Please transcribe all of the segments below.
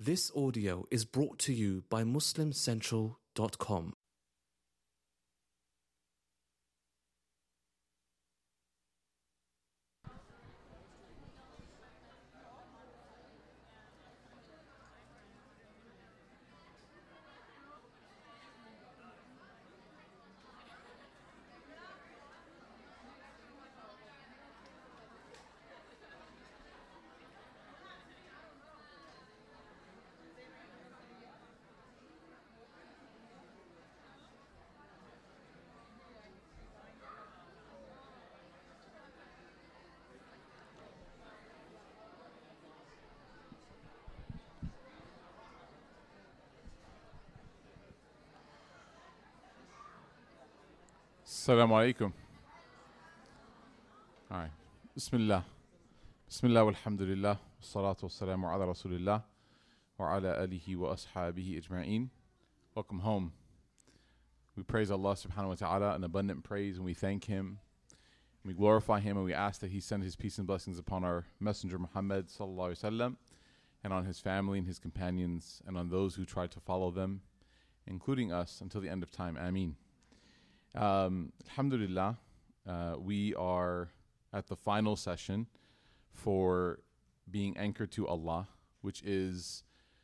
This audio is brought to you by MuslimCentral.com. Assalamu alaikum. All right. Bismillah. Bismillah walhamdulillah. Salatu wassalamu ala rasulillah. Wa ala alihi wa ashabihi ajma'in. Welcome home. We praise Allah subhanahu wa ta'ala in abundant praise, and we thank Him. We glorify Him, and we ask that He send His peace and blessings upon our Messenger Muhammad sallallahu alaihi wasallam, and on his family and his companions, and on those who try to follow them, including us, until the end of time. Ameen. Alhamdulillah, we are at the final session for being anchored to Allah, which is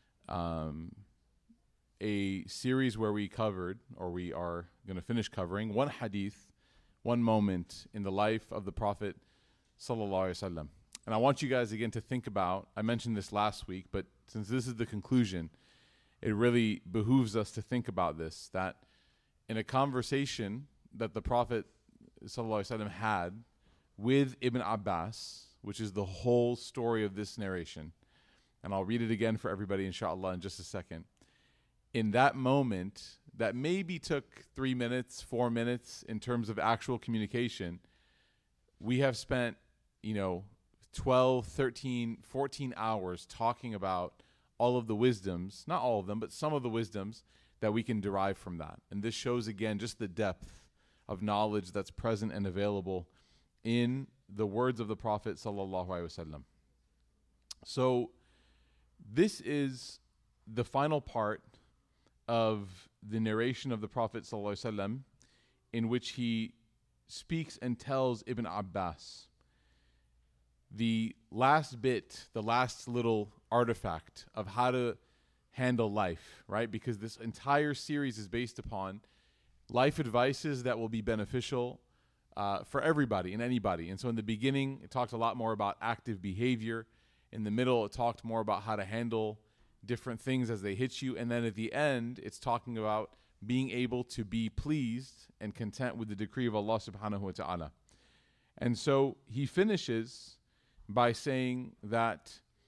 a series where we covered, or we are going to finish covering, one hadith, one moment in the life of the Prophet sallallahu alaihi wasallam. And I want you guys again to think about, I mentioned this last week, but since this is the conclusion, it really behooves us to think about this, that in a conversation that the Prophet ﷺ had with Ibn Abbas, which is the whole story of this narration, and I'll read it again for everybody inshallah in just a second. In that moment, that maybe took 3 minutes, 4 minutes in terms of actual communication, we have spent, 12, 13, 14 hours talking about all of the wisdoms, not all of them, but some of the wisdoms that we can derive from that. And this shows again just the depth of knowledge that's present and available in the words of the Prophet sallallahu alaihi wasallam. So this is the final part of the narration of the Prophet sallallahu alaihi wasallam, in which he speaks and tells Ibn Abbas the last bit, the last little artifact of how to handle life, right? Because this entire series is based upon life advices that will be beneficial for everybody and anybody. And so in the beginning, it talked a lot more about active behavior. In the middle, it talked more about how to handle different things as they hit you. And then at the end, it's talking about being able to be pleased and content with the decree of Allah subhanahu wa ta'ala. And so he finishes by saying that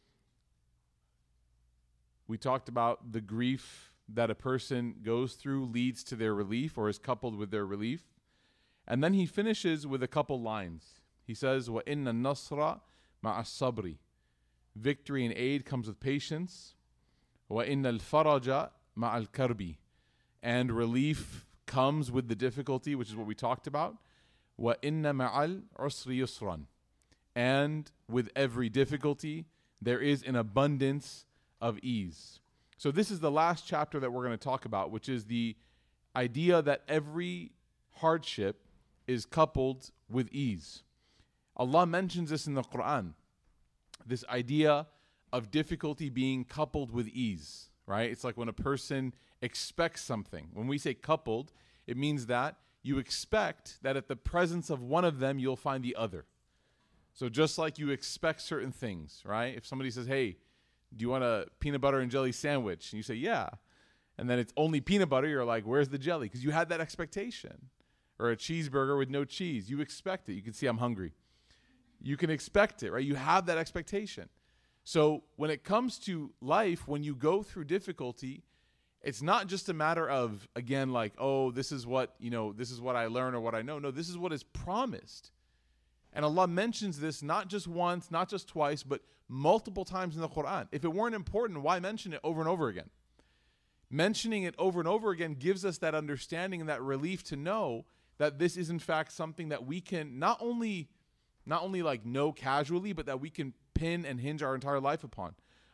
we talked about the grief that a person goes through leads to their relief, or is coupled with their relief. And then he finishes with a couple lines. He says, وَإِنَّ النَّصْرَ مَعَ الصَّبْرِ. Victory and aid comes with patience. وَإِنَّ الْفَرَجَ مَعَ الْكَرْبِ. And relief comes with the difficulty, which is what we talked about. وَإِنَّ مَعَ الْعُسْرِ يُسْرًا. And with every difficulty, there is an abundance of ease. So this is the last chapter that we're going to talk about, which is the idea that every hardship is coupled with ease. Allah mentions this in the Quran, this idea of difficulty being coupled with ease, right? It's like when a person expects something. When we say coupled, it means that you expect that at the presence of one of them, you'll find the other. So just like you expect certain things, right? If somebody says, hey, do you want a peanut butter and jelly sandwich? And you say, yeah. And then it's only peanut butter. You're like, where's the jelly? Because you had that expectation. Or a cheeseburger with no cheese. You expect it. You can see I'm hungry. You can expect it, right? You have that expectation. So when it comes to life, when you go through difficulty, it's not just a matter of, again, like, oh, this is what I learn or what I know. No, this is what is promised. And Allah mentions this not just once, not just twice, but multiple times in the Quran. If it weren't important, why mention it over and over again? Mentioning it over and over again gives us that understanding and that relief to know that this is in fact something that we can not only like know casually, but that we can pin and hinge our entire life upon.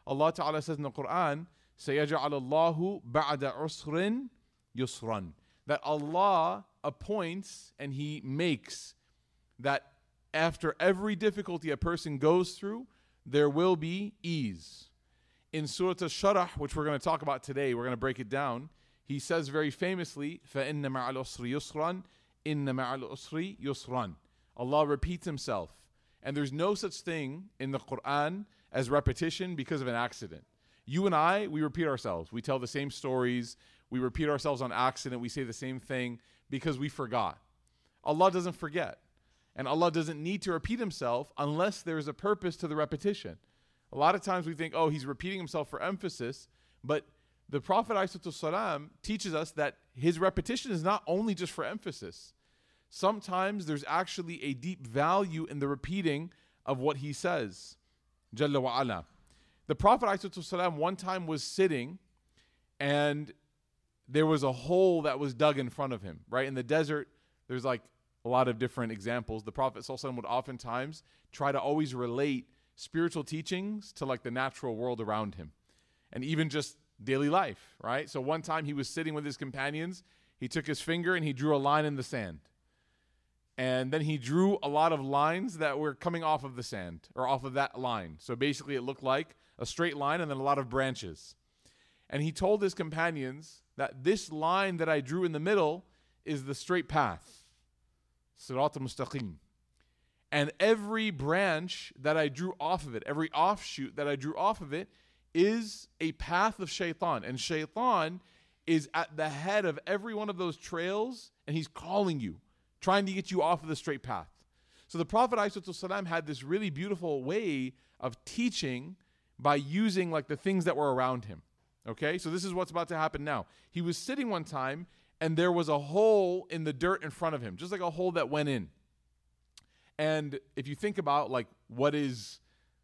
Allah Ta'ala says in the Quran, سَيَجْعَلَ اللَّهُ بَعْدَ عُسْرٍ يُسْرًا, that Allah appoints and He makes that after every difficulty a person goes through, there will be ease. In Surah Al-Sharah, which we're going to talk about today, we're going to break it down. He says very famously, فَإِنَّ مَعَ الْعُسْرِ يُسْرًا إِنَّ مَعَ الْعُسْرِ يُسْرًا. Allah repeats Himself. And there's no such thing in the Quran as repetition because of an accident. You and I, we repeat ourselves. We tell the same stories. We repeat ourselves on accident. We say the same thing because we forgot. Allah doesn't forget. And Allah doesn't need to repeat Himself unless there is a purpose to the repetition. A lot of times we think, oh, He's repeating Himself for emphasis, but the Prophet ﷺ teaches us that His repetition is not only just for emphasis. Sometimes there's actually a deep value in the repeating of what He says. Jalla wa ala. The Prophet ﷺ one time was sitting and there was a hole that was dug in front of him, right? In the desert, there's like a lot of different examples. The Prophet ﷺ would oftentimes try to always relate spiritual teachings to like the natural world around him and even just daily life, right? So one time he was sitting with his companions, he took his finger and he drew a line in the sand. And then he drew a lot of lines that were coming off of the sand or off of that line. So basically it looked like a straight line and then a lot of branches. And he told his companions that this line that I drew in the middle is the straight path. Sirat al-Mustaqim. And every branch that I drew off of it, every offshoot that I drew off of it is a path of shaitan. And shaitan is at the head of every one of those trails and he's calling you, trying to get you off of the straight path. So the Prophet ﷺ had this really beautiful way of teaching by using like the things that were around him. Okay, so this is what's about to happen now. He was sitting one time and there was a hole in the dirt in front of him, just like a hole that went in. And if you think about like what is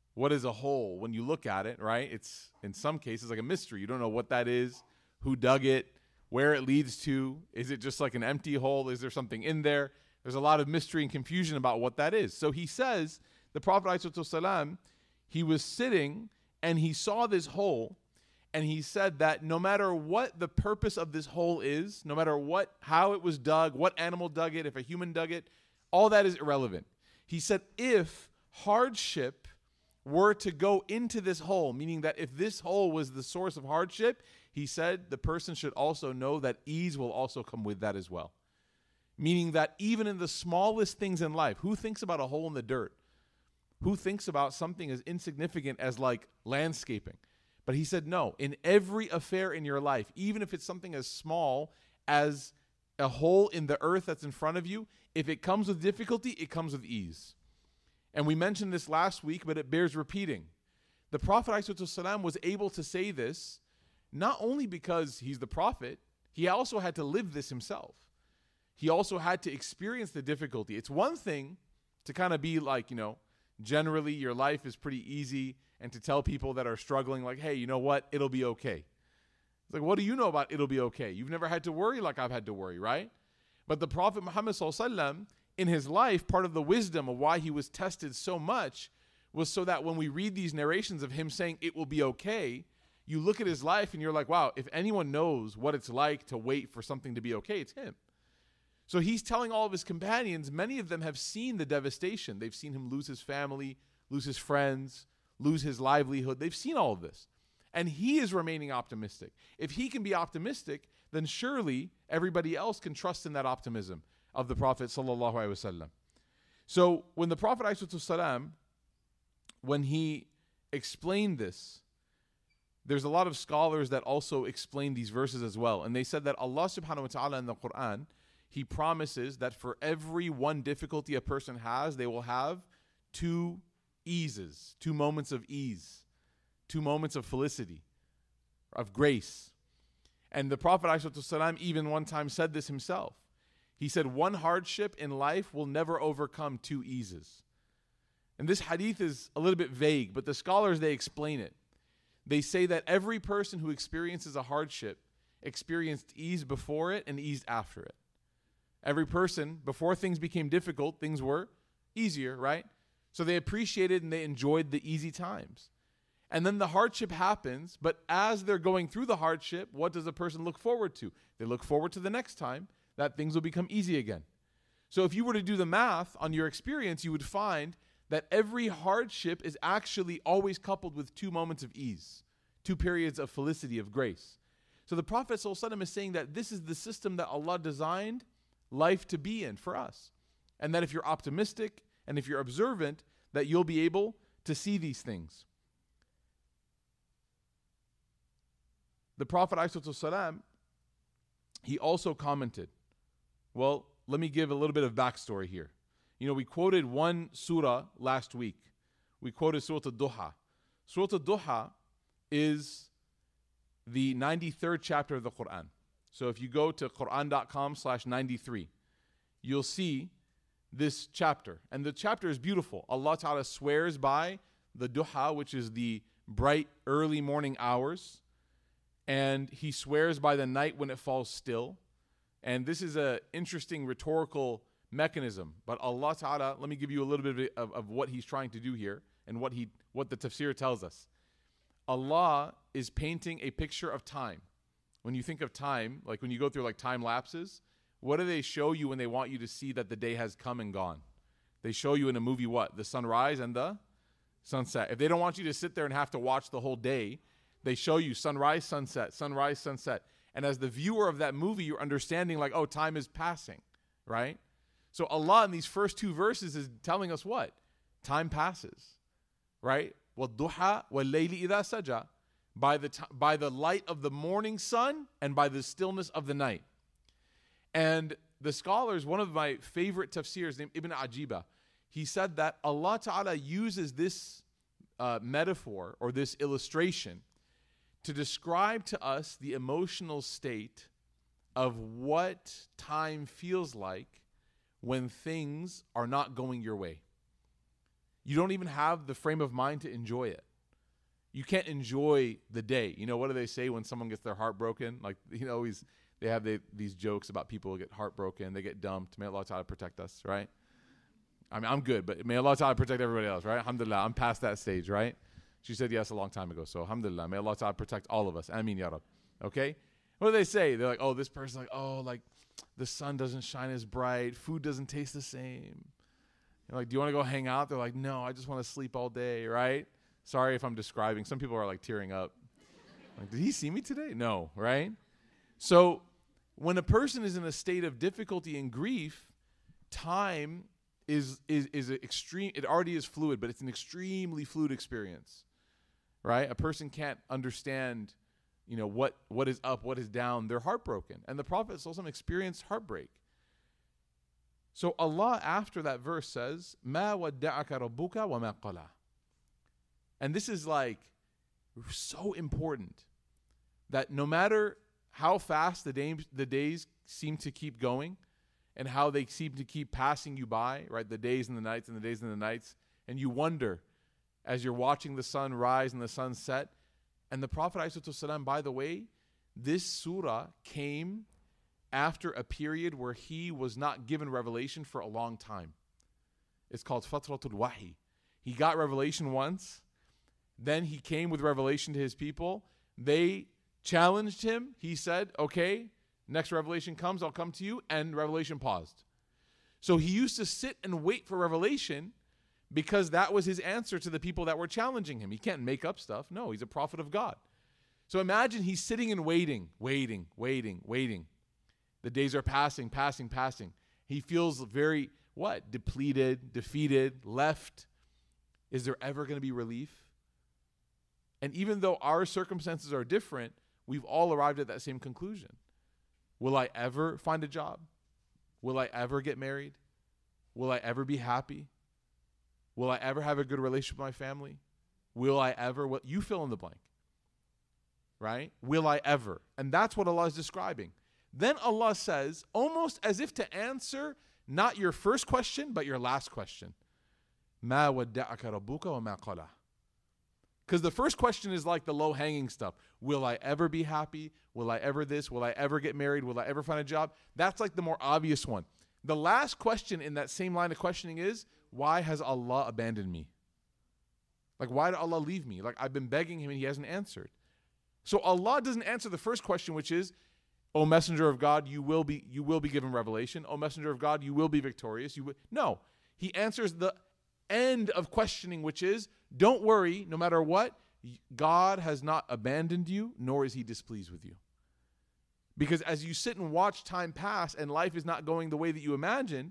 a hole when you look at it, right? It's in some cases like a mystery. You don't know what that is, who dug it, where it leads to. Is it just like an empty hole? Is there something in there? There's a lot of mystery and confusion about what that is. So he says, the Prophet ﷺ, he was sitting and he saw this hole and he said that no matter what the purpose of this hole is, no matter how it was dug, what animal dug it, if a human dug it, all that is irrelevant. He said if hardship were to go into this hole, meaning that if this hole was the source of hardship, he said the person should also know that ease will also come with that as well. Meaning that even in the smallest things in life, who thinks about a hole in the dirt? Who thinks about something as insignificant as like landscaping? But he said no, in every affair in your life, even if it's something as small as a hole in the earth that's in front of you, if it comes with difficulty, it comes with ease. And we mentioned this last week, but it bears repeating. The Prophet ﷺ was able to say this not only because he's the Prophet, he also had to live this himself. He also had to experience the difficulty. It's one thing to kind of be like, generally your life is pretty easy, and to tell people that are struggling like, hey, you know what? It'll be okay. It's like, what do you know about it'll be okay? You've never had to worry like I've had to worry, right? But the Prophet Muhammad ﷺ, in his life, part of the wisdom of why he was tested so much was so that when we read these narrations of him saying it will be okay, you look at his life and you're like, wow, if anyone knows what it's like to wait for something to be okay, it's him. So he's telling all of his companions, many of them have seen the devastation. They've seen him lose his family, lose his friends, lose his livelihood. They've seen all of this. And he is remaining optimistic. If he can be optimistic, then surely everybody else can trust in that optimism of the Prophet sallallahu alaihi wasallam. So when the Prophet ﷺ, when he explained this, there's a lot of scholars that also explain these verses as well. And they said that Allah subhanahu wa ta'ala in the Quran, He promises that for every one difficulty a person has, they will have two eases, 2 moments of ease, 2 moments of felicity, of grace. And the Prophet ﷺ even one time said this himself. He said, one hardship in life will never overcome 2 eases. And this hadith is a little bit vague, but the scholars, they explain it. They say that every person who experiences a hardship experienced ease before it and ease after it. Every person, before things became difficult, things were easier, right? So they appreciated and they enjoyed the easy times. And then the hardship happens, but as they're going through the hardship, what does a person look forward to? They look forward to the next time that things will become easy again. So if you were to do the math on your experience, you would find that every hardship is actually always coupled with 2 moments of ease, 2 periods of felicity, of grace. So the Prophet ﷺ is saying that this is the system that Allah designed life to be in for us. And that if you're optimistic and if you're observant, that you'll be able to see these things. The Prophet ﷺ, he also commented, well, let me give a little bit of backstory here. We quoted one surah last week. We quoted Surah Al-Duha. Surah Al-Duha is the 93rd chapter of the Quran. So if you go to Quran.com/93, you'll see this chapter. And the chapter is beautiful. Allah Ta'ala swears by the duha, which is the bright early morning hours. And he swears by the night when it falls still. And this is an interesting rhetorical mechanism. But Allah Ta'ala, let me give you a little bit of what he's trying to do here and what the tafsir tells us. Allah is painting a picture of time. When you think of time, like when you go through like time lapses, what do they show you when they want you to see that the day has come and gone? They show you in a movie what? The sunrise and the sunset. If they don't want you to sit there and have to watch the whole day, they show you sunrise, sunset, sunrise, sunset. And as the viewer of that movie, you're understanding like, oh, time is passing, right? So Allah in these first 2 verses is telling us what? Time passes, right? وَالضُّحَى وَاللَّيْلِ إِذَا سَجَى, by the light of the morning sun and by the stillness of the night. And the scholars, one of my favorite tafsirs named Ibn Ajiba, he said that Allah Ta'ala uses this metaphor or this illustration to describe to us the emotional state of what time feels like when things are not going your way. You don't even have the frame of mind to enjoy it. You can't enjoy the day. What do they say when someone gets their heart broken? Like, they have these jokes about people who get heartbroken, they get dumped. May Allah Ta'ala protect us, right? I mean, I'm good, but may Allah Ta'ala protect everybody else, right? Alhamdulillah, I'm past that stage, right? She said yes a long time ago, so alhamdulillah, may Allah Ta'ala protect all of us. Ameen ya Rab. Okay? What do they say? They're like, oh, this person's like, oh, like the sun doesn't shine as bright, food doesn't taste the same. You're like, do you want to go hang out? They're like, no, I just want to sleep all day, right? Sorry if I'm describing. Some people are like tearing up. Like, did he see me today? No, right? So when a person is in a state of difficulty and grief, time is an extreme. It already is fluid, but it's an extremely fluid experience, right? A person can't understand, what is up, what is down. They're heartbroken, and the Prophet ﷺ experienced heartbreak. So Allah, after that verse, says, "Ma wadda'aka rabbuka wa ma qala." And this is like so important that no matter how fast the days seem to keep going and how they seem to keep passing you by, right? The days and the nights and the days and the nights. And you wonder as you're watching the sun rise and the sun set. And the Prophet ﷺ, by the way, this surah came after a period where he was not given revelation for a long time. It's called Fatratul Wahi. He got revelation once. Then he came with revelation to his people. They challenged him. He said, okay, next revelation comes, I'll come to you. And revelation paused. So he used to sit and wait for revelation because that was his answer to the people that were challenging him. He can't make up stuff. No, he's a prophet of God. So imagine he's sitting and waiting. The days are passing. He feels very, depleted, defeated, left. Is there ever going to be relief? And even though our circumstances are different, we've all arrived at that same conclusion. Will I ever find a job? Will I ever get married? Will I ever be happy? Will I ever have a good relationship with my family? Will I ever? You fill in the blank. Right? Will I ever? And that's what Allah is describing. Then Allah says, almost as if to answer not your first question, but your last question. مَا وَدَّعَكَ رَبُّكَ وَمَا قَلَى. Because the first question is like the low-hanging stuff. Will I ever be happy? Will I ever this? Will I ever get married? Will I ever find a job? That's like the more obvious one. The last question in that same line of questioning is, why has Allah abandoned me? Like, why did Allah leave me? Like, I've been begging him and he hasn't answered. So Allah doesn't answer the first question, which is, O Messenger of God, you will be given revelation. O Messenger of God, you will be victorious. No, he answers the end of questioning, which is, don't worry, no matter what, God has not abandoned you, nor is he displeased with you. Because as you sit and watch time pass and life is not going the way that you imagined,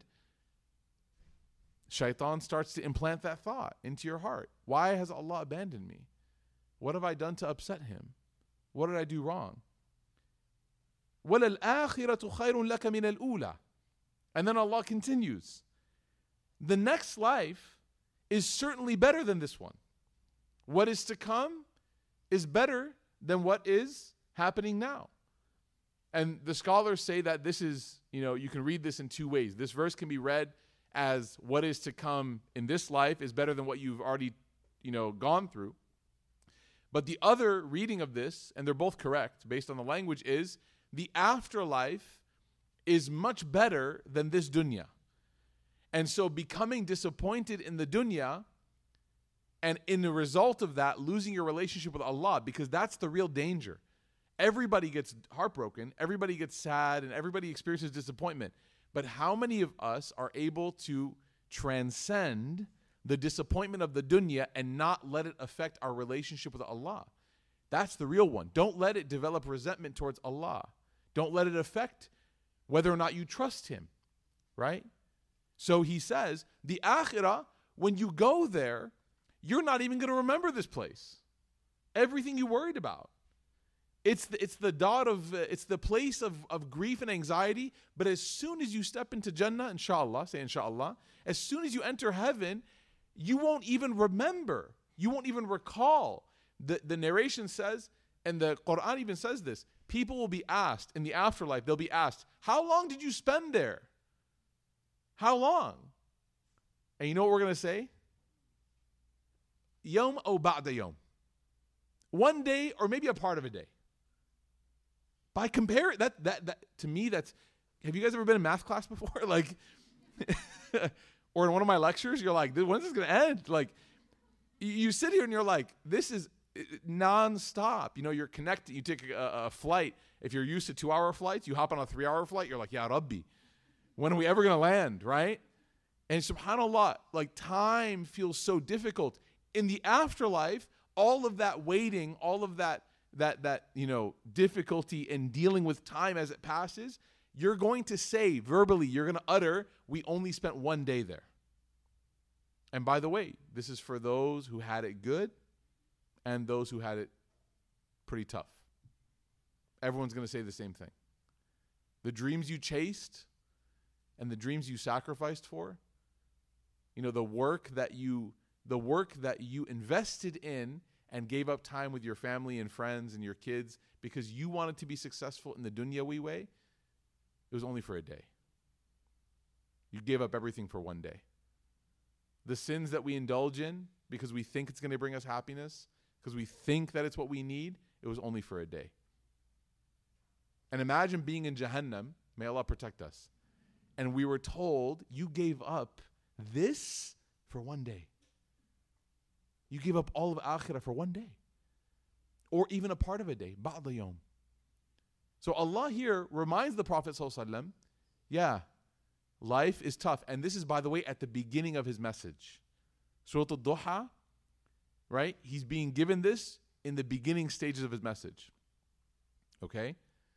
Shaitan starts to implant that thought into your heart. Why has Allah abandoned me? What have I done to upset him? What did I do wrong? وَلَلْآخِرَةُ خَيْرٌ لَكَ مِنَ الْأُولَى. And then Allah continues, the next life is certainly better than this one. What is to come is better than what is happening now. And the scholars say that this is, you can read this in two ways. This verse can be read as what is to come in this life is better than what you've already, gone through. But the other reading of this, and they're both correct based on the language, is the afterlife is much better than this dunya. And so becoming disappointed in the dunya, and in the result of that, losing your relationship with Allah, because that's the real danger. Everybody gets heartbroken, everybody gets sad, and everybody experiences disappointment. But how many of us are able to transcend the disappointment of the dunya and not let it affect our relationship with Allah? That's the real one. Don't let it develop resentment towards Allah. Don't let it affect whether or not you trust him, right? So he says, the akhirah, when you go there, you're not even going to remember this place. Everything you worried about. It's the place of grief and anxiety. But as soon as you step into Jannah, inshallah, say inshallah, as soon as you enter heaven, you won't even remember. You won't even recall. The narration says, and the Quran even says this, people will be asked in the afterlife, they'll be asked, how long did you spend there? How long? And you know what we're going to say? Yawm o ba'da yawm. One day or maybe a part of a day. By comparing that to me, that's, have you guys ever been in math class before? Like, or in one of my lectures, you're like, when's this going to end? Like, you sit here and you're like, this is nonstop. You're connected. You take a flight. If you're used to 2-hour flights, you hop on a 3-hour flight. You're like, Ya Rabbi, when are we ever going to land, right? And subhanAllah, like time feels so difficult. In the afterlife, all of that waiting, all of that difficulty in dealing with time as it passes, you're going to say verbally, you're going to utter, we only spent one day there. And by the way, this is for those who had it good and those who had it pretty tough. Everyone's going to say the same thing. The dreams you chased and the dreams you sacrificed for, the work that you invested in and gave up time with your family and friends and your kids because you wanted to be successful in the dunyawi way, it was only for a day. You gave up everything for one day. The sins that we indulge in because we think it's going to bring us happiness, because we think that it's what we need, it was only for a day. And imagine being in Jahannam, may Allah protect us, and we were told, you gave up this for one day. You gave up all of akhirah for one day. Or even a part of a day. Ba'da yawm. So Allah here reminds the Prophet ﷺ, yeah, life is tough. And this is, by the way, at the beginning of his message. Surah Al-Duha, right? He's being given this in the beginning stages of his message. Okay?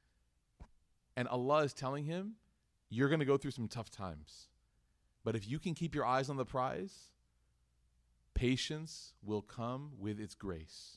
And Allah is telling him, you're going to go through some tough times. But if you can keep your eyes on the prize, patience will come with its grace.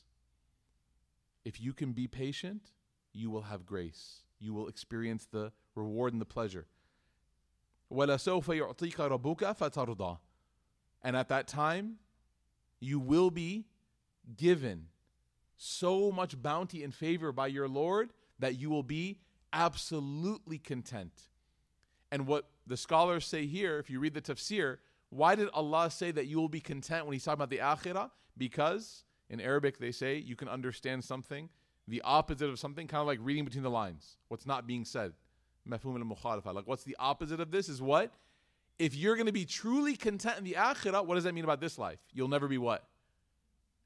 If you can be patient, you will have grace. You will experience the reward and the pleasure. وَلَسَوْفَ يُعْطِيكَ رَبُّكَ فَتَرْضَى. And at that time, you will be given so much bounty and favor by your Lord that you will be absolutely content. And what the scholars say here, if you read the tafsir, why did Allah say that you will be content when he's talking about the akhirah? Because in Arabic they say you can understand something, the opposite of something, kind of like reading between the lines, what's not being said. Mafhum al-mukhalafa. Like, what's the opposite of this is what? If you're going to be truly content in the akhirah, what does that mean about this life? You'll never be what?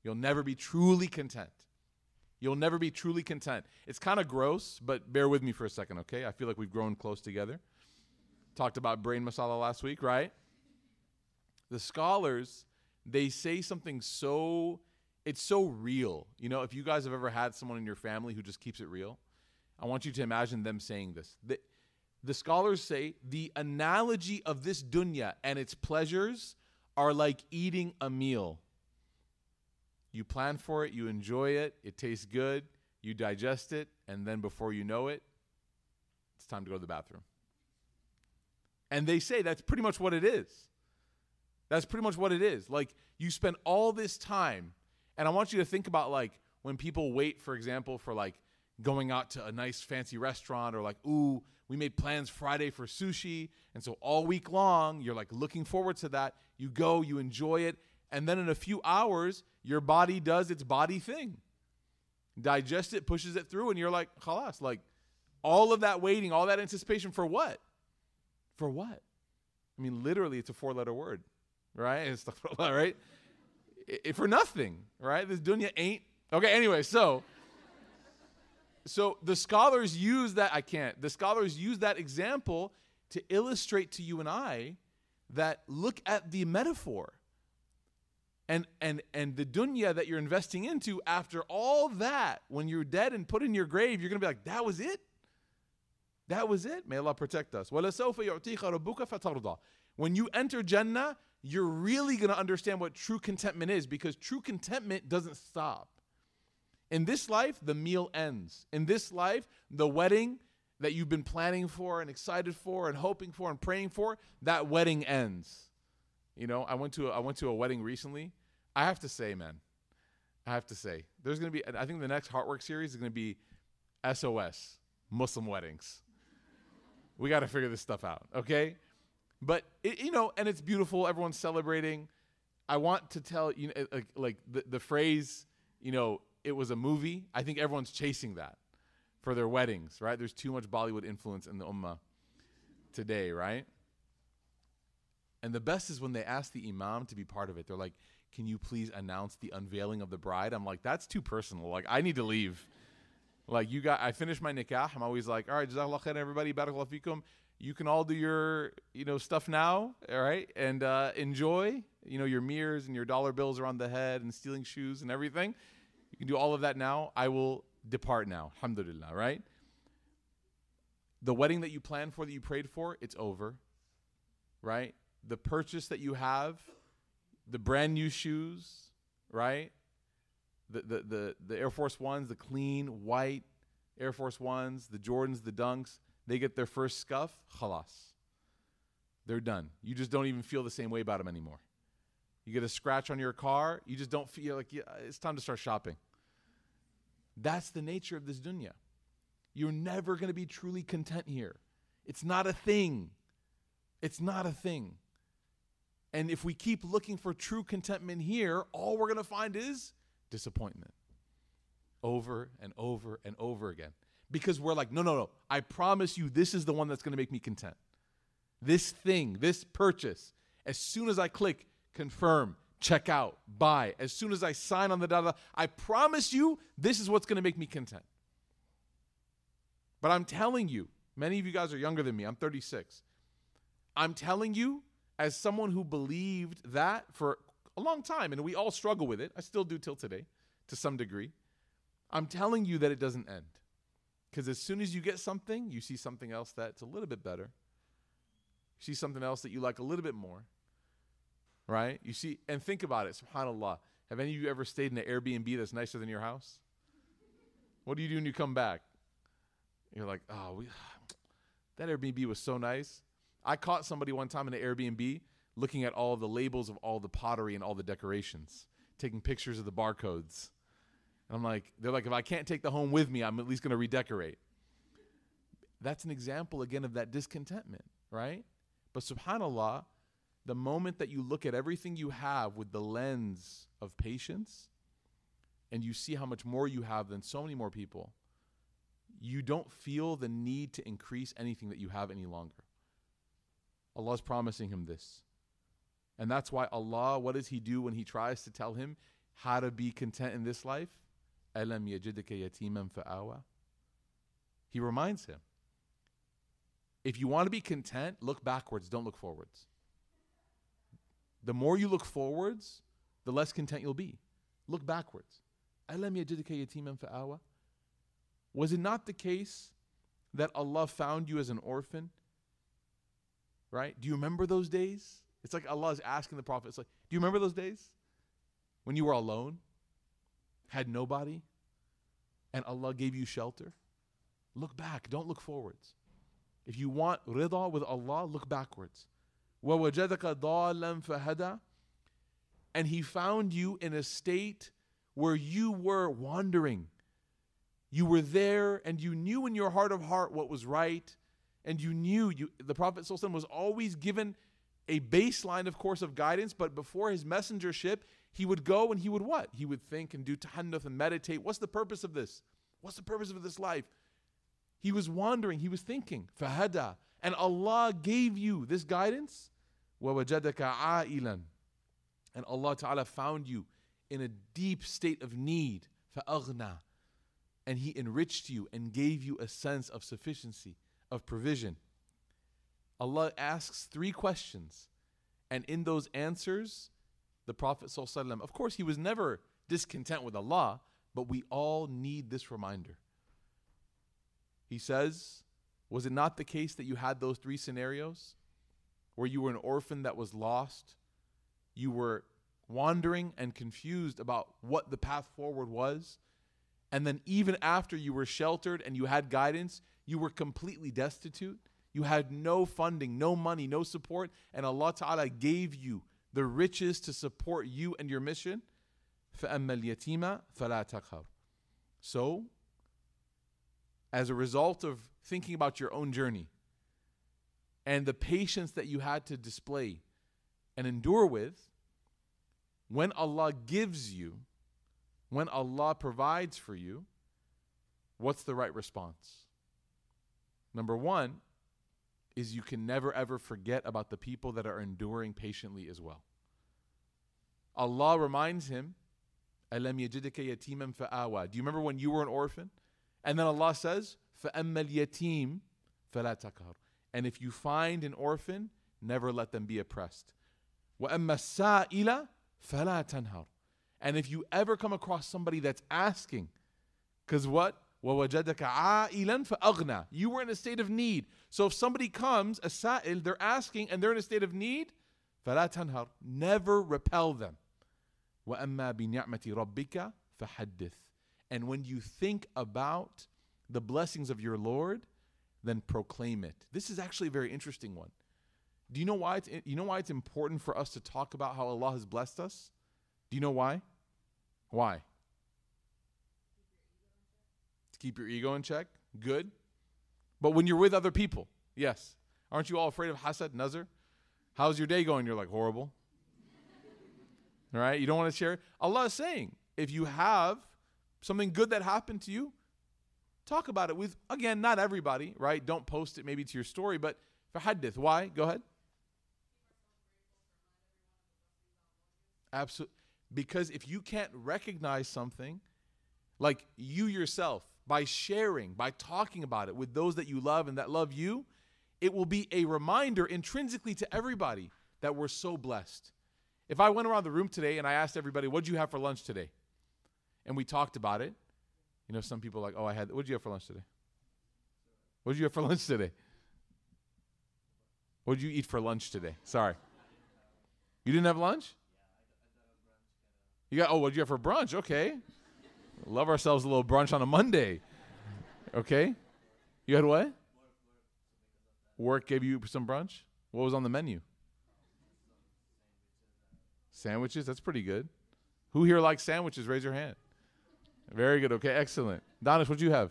You'll never be truly content. You'll never be truly content. It's kind of gross, but bear with me for a second, okay? I feel like we've grown close together. Talked about brain masala last week, right? The scholars, they say something it's so real. You know, if you guys have ever had someone in your family who just keeps it real, I want you to imagine them saying this. The scholars say the analogy of this dunya and its pleasures are like eating a meal. You plan for it, you enjoy it, it tastes good, you digest it, and then before you know it, it's time to go to the bathroom. And they say that's pretty much what it is. That's pretty much what it is. Like, you spend all this time, and I want you to think about, like, when people wait, for example, for, like, going out to a nice fancy restaurant, or like, ooh, we made plans Friday for sushi, and so all week long, you're, like, looking forward to that. You go, you enjoy it, and then in a few hours, your body does its body thing. Digests it, pushes it through, and you're like, khalas, like, all of that waiting, all that anticipation for what? For what? I mean, literally, it's a 4-letter word, right? It's right? For nothing, right? This dunya ain't. Okay, anyway, so the scholars use that, the scholars use that example to illustrate to you and I that look at the metaphor. And the dunya that you're investing into, after all that, when you're dead and put in your grave, you're going to be like, that was it? That was it? May Allah protect us. وَلَسَوْفَ يُعْطِيكَ رَبُّكَ فَتَرْضَى. When you enter Jannah, you're really going to understand what true contentment is, because true contentment doesn't stop. In this life, the meal ends. In this life, the wedding that you've been planning for and excited for and hoping for and praying for, that wedding ends. You know, I went to a wedding recently. I have to say, man, there's going to be, I think the next Heartwork series is going to be SOS, Muslim weddings. We got to figure this stuff out, okay? But, and it's beautiful. Everyone's celebrating. I want to tell, like the phrase, it was a movie. I think everyone's chasing that for their weddings, right? There's too much Bollywood influence in the ummah today, right? And the best is when they ask the imam to be part of it. They're like, can you please announce the unveiling of the bride? I'm like, that's too personal. Like, I need to leave. Like, I finished my nikah. I'm always like, all right, jazakallah khair, everybody, barakallahu fikum. You can all do your, stuff now, all right? And enjoy, your mirrors and your dollar bills around the head and stealing shoes and everything. You can do all of that now. I will depart now, alhamdulillah, right? The wedding that you planned for, that you prayed for, it's over, right? The purchase that you have, the brand new shoes, right? The Air Force Ones, the clean white Air Force Ones, the Jordans, the Dunks, they get their first scuff, khalas. They're done. You just don't even feel the same way about them anymore. You get a scratch on your car, you just don't feel like it's time to start shopping. That's the nature of this dunya. You're never going to be truly content here. It's not a thing. It's not a thing. And if we keep looking for true contentment here, all we're going to find is disappointment. Over and over and over again. Because we're like, no. I promise you, this is the one that's going to make me content. This thing, this purchase, as soon as I click, confirm, check out, buy, as soon as I sign on the data, I promise you, this is what's going to make me content. But I'm telling you, many of you guys are younger than me. I'm 36. I'm telling you, as someone who believed that for a long time, and we all struggle with it, I still do till today, to some degree, I'm telling you that it doesn't end. Because as soon as you get something, you see something else that's a little bit better. You see something else that you like a little bit more, right? You see, and think about it, subhanAllah. Have any of you ever stayed in an Airbnb that's nicer than your house? What do you do when you come back? You're like, that Airbnb was so nice. I caught somebody one time in an Airbnb looking at all the labels of all the pottery and all the decorations, taking pictures of the barcodes. And I'm like, they're like, if I can't take the home with me, I'm at least going to redecorate. That's an example, again, of that discontentment, right? But subhanAllah, the moment that you look at everything you have with the lens of patience, and you see how much more you have than so many more people, you don't feel the need to increase anything that you have any longer. Allah is promising him this. And that's why Allah, what does he do when he tries to tell him how to be content in this life? أَلَمْ يَجِدْكَ يَتِيمًا فَآوَى. He reminds him, if you want to be content, look backwards, don't look forwards. The more you look forwards, the less content you'll be. Look backwards. أَلَمْ يَجِدْكَ يَتِيمًا فَآوَى. Was it not the case that Allah found you as an orphan? Right? Do you remember those days? It's like Allah is asking the Prophet, it's like, do you remember those days? When you were alone, had nobody, and Allah gave you shelter? Look back, don't look forwards. If you want rida with Allah, look backwards. وَوَجَدَكَ ضَالًا فَهَدَى. And He found you in a state where you were wandering. You were there and you knew in your heart of heart what was right. And you knew, the Prophet ﷺ was always given a baseline, of course, of guidance. But before his messengership, he would go and he would what? He would think and do tahannuth and meditate. What's the purpose of this? What's the purpose of this life? He was wandering. He was thinking. Fahada. And Allah gave you this guidance. وَوَجَدَكَ عَائِلًا. And Allah Ta'ala found you in a deep state of need. فَأَغْنَى. And He enriched you and gave you a sense of sufficiency, of provision. Allah asks 3 questions. And in those answers, the Prophet ﷺ, of course, he was never discontent with Allah, but we all need this reminder. He says, was it not the case that you had those 3 scenarios where you were an orphan that was lost? You were wandering and confused about what the path forward was. And then even after you were sheltered and you had guidance, you were completely destitute. You had no funding, no money, no support. And Allah Ta'ala gave you the riches to support you and your mission. فَأَمَّا الْيَتِيمَ فَلَا تَقْهَرْ. So, as a result of thinking about your own journey and the patience that you had to display and endure with, when Allah gives you, when Allah provides for you, what's the right response? Number 1 is you can never ever forget about the people that are enduring patiently as well. Allah reminds him, أَلَمْ يَجِدْكَ يَتِيمًا فَآوَى. Do you remember when you were an orphan? And then Allah says, فَأَمَّا الْيَتِيمَ فَلَا تَقْهَرْ. And if you find an orphan, never let them be oppressed. وَأَمَّا السَّائِلَ فَلَا تَنْهَرْ. And if you ever come across somebody that's asking, because what? وَوَجَدَكَ عَائِلًا فَأَغْنَى. You were in a state of need. So if somebody comes, a sa'il, they're asking and they're in a state of need, فَلَا تَنْهَرْ. Never repel them. وَأَمَّا بِنِعْمَةِ رَبِّكَ فَحَدِّثْ. And when you think about the blessings of your Lord, then proclaim it. This is actually a very interesting one. Do you know why it's important for us to talk about how Allah has blessed us? Do you know why? Why? To keep your ego in check? Good. But when you're with other people, yes. Aren't you all afraid of hasad, nazar? How's your day going? You're like, horrible. All right? You don't want to share it? Allah is saying, if you have something good that happened to you, talk about it with, again, not everybody, right? Don't post it maybe to your story, but fahaddith. Why? Go ahead. Absolutely. Because if you can't recognize something, like you yourself, by sharing, by talking about it with those that you love and that love you, it will be a reminder intrinsically to everybody that we're so blessed. If I went around the room today and I asked everybody, what did you have for lunch today? And we talked about it. You know, some people are like, oh, what did you have for lunch today? What did you have for lunch today? What did you eat for lunch today? Sorry. You didn't have lunch? What did you have for brunch? Okay. Love ourselves a little brunch on a Monday. Okay. You had what? Work gave you some brunch? What was on the menu? Sandwiches? That's pretty good. Who here likes sandwiches? Raise your hand. Very good. Okay, excellent. Danish, what did you have?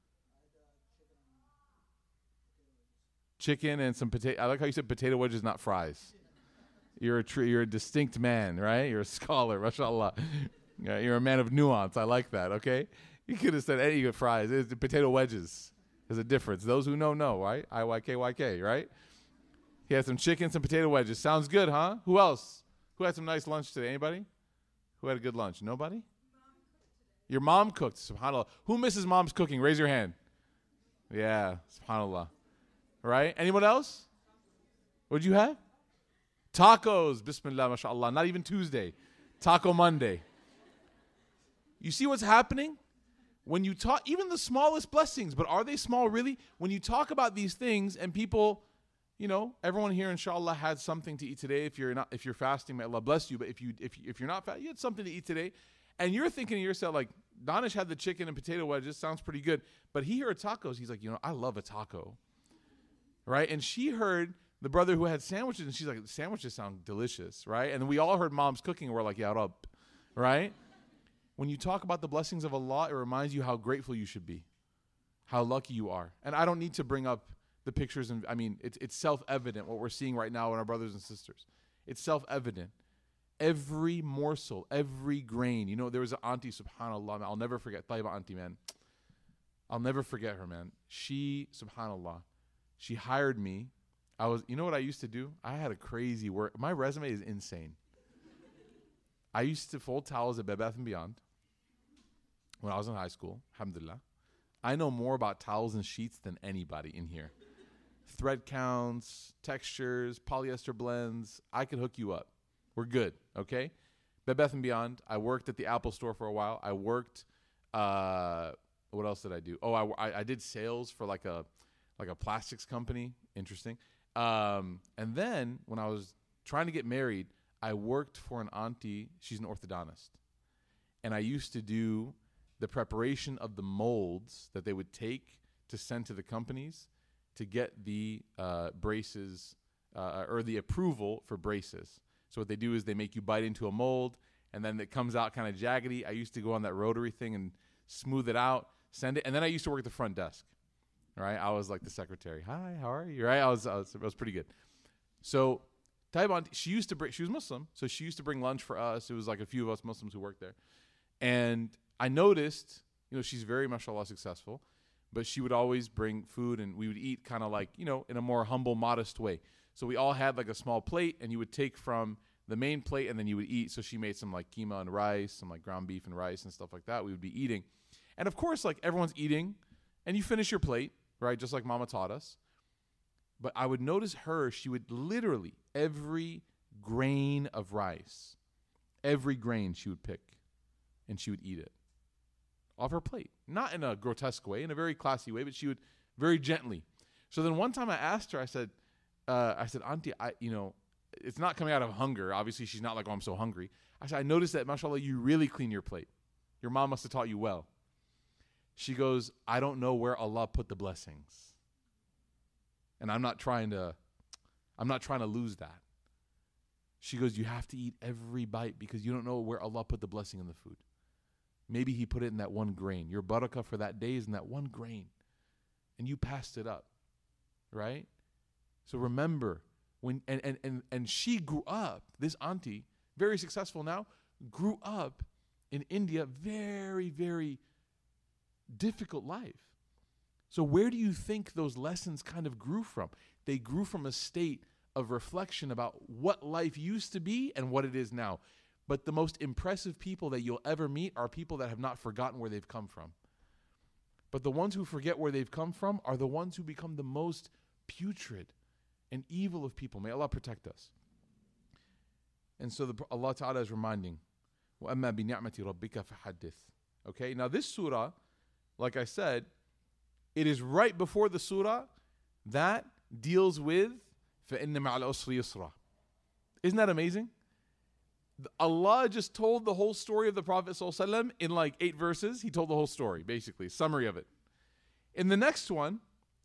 Chicken and some potato. I like how you said potato wedges, not fries. You're a distinct man, right? You're a scholar, mashallah. Yeah, you're a man of nuance. I like that, okay? You could have said any fries. It's potato wedges. There's a difference. Those who know, right? IYKYK, right? He had some chicken, some potato wedges. Sounds good, huh? Who else? Who had some nice lunch today? Anybody? Who had a good lunch? Nobody? Your mom cooked, subhanAllah. Who misses mom's cooking? Raise your hand. Yeah, subhanAllah. Right? Anyone else? What'd you have? Tacos. Bismillah, mashallah. Not even Tuesday. Taco Monday. You see what's happening? When you talk, even the smallest blessings, but are they small really? When you talk about these things and people, everyone here inshallah had something to eat today. If you're fasting, may Allah bless you. But if you're not fasting, you had something to eat today. And you're thinking to yourself, like, Danish had the chicken and potato wedges, sounds pretty good. But he heard tacos. He's like, I love a taco. Right? And she heard the brother who had sandwiches, and she's like, the sandwiches sound delicious, right? And we all heard mom's cooking, and we're like, ya Rabb, right? When you talk about the blessings of Allah, it reminds you how grateful you should be, how lucky you are. And I don't need to bring up the pictures. And it's self-evident what we're seeing right now in our brothers and sisters. It's self-evident. Every morsel, every grain. There was an auntie, subhanAllah, I'll never forget, Taiba auntie, man. I'll never forget her, man. She, subhanAllah, she hired me. What I used to do? I had a crazy work. My resume is insane. I used to fold towels at Bed Bath & Beyond when I was in high school, alhamdulillah. I know more about towels and sheets than anybody in here. Thread counts, textures, polyester blends. I could hook you up. We're good, okay? Bed Bath & Beyond. I worked at the Apple store for a while. I worked, what else did I do? Oh, I did sales for like a plastics company. Interesting. And then when I was trying to get married, I worked for an auntie. She's an orthodontist. And I used to do the preparation of the molds that they would take to send to the companies to get the braces or the approval for braces. So what they do is they make you bite into a mold, and then it comes out kind of jaggedy. I used to go on that rotary thing and smooth it out, send it. And then I used to work at the front desk. Right? I was like the secretary. Hi, how are you? Right? I was pretty good. So Taiba, she was Muslim, so she used to bring lunch for us. It was like a few of us Muslims who worked there. And I noticed, she's very, mashallah, successful, but she would always bring food, and we would eat kind of like, in a more humble, modest way. So we all had like a small plate, and you would take from the main plate, and then you would eat. So she made some like keema and rice, some like ground beef and rice and stuff like that. We would be eating. And of course, like everyone's eating, and you finish your plate, right? Just like Mama taught us. But I would notice she would literally, every grain of rice, every grain she would pick, and she would eat it off her plate. Not in a grotesque way, in a very classy way, but she would very gently. So then one time I asked her, I said, Auntie, it's not coming out of hunger. Obviously, she's not like, oh, I'm so hungry. I said, I noticed that, mashallah, you really clean your plate. Your mom must have taught you well. She goes, I don't know where Allah put the blessings. And I'm not trying to lose that. She goes, you have to eat every bite because you don't know where Allah put the blessing in the food. Maybe He put it in that one grain. Your barakah for that day is in that one grain. And you passed it up. Right? So remember, and she grew up, this auntie, very successful now, grew up in India, very, very difficult life. So where do you think those lessons kind of grew from? They grew from a state of reflection about what life used to be and what it is now. But the most impressive people that you'll ever meet are people that have not forgotten where they've come from. But the ones who forget where they've come from are the ones who become the most putrid and evil of people. May Allah protect us. And so Allah Ta'ala is reminding, وَأَمَّا بِنِعْمَةِ رَبِّكَ فَحَدِّثْ. Okay, now this surah, like I said, it is right before the surah that deals with فَإِنَّ مَعَ الْعُسْرِ يُسْرًا. Isn't that amazing? Allah just told the whole story of the Prophet ﷺ in like 8 verses. He told the whole story, basically, summary of it. In the next one,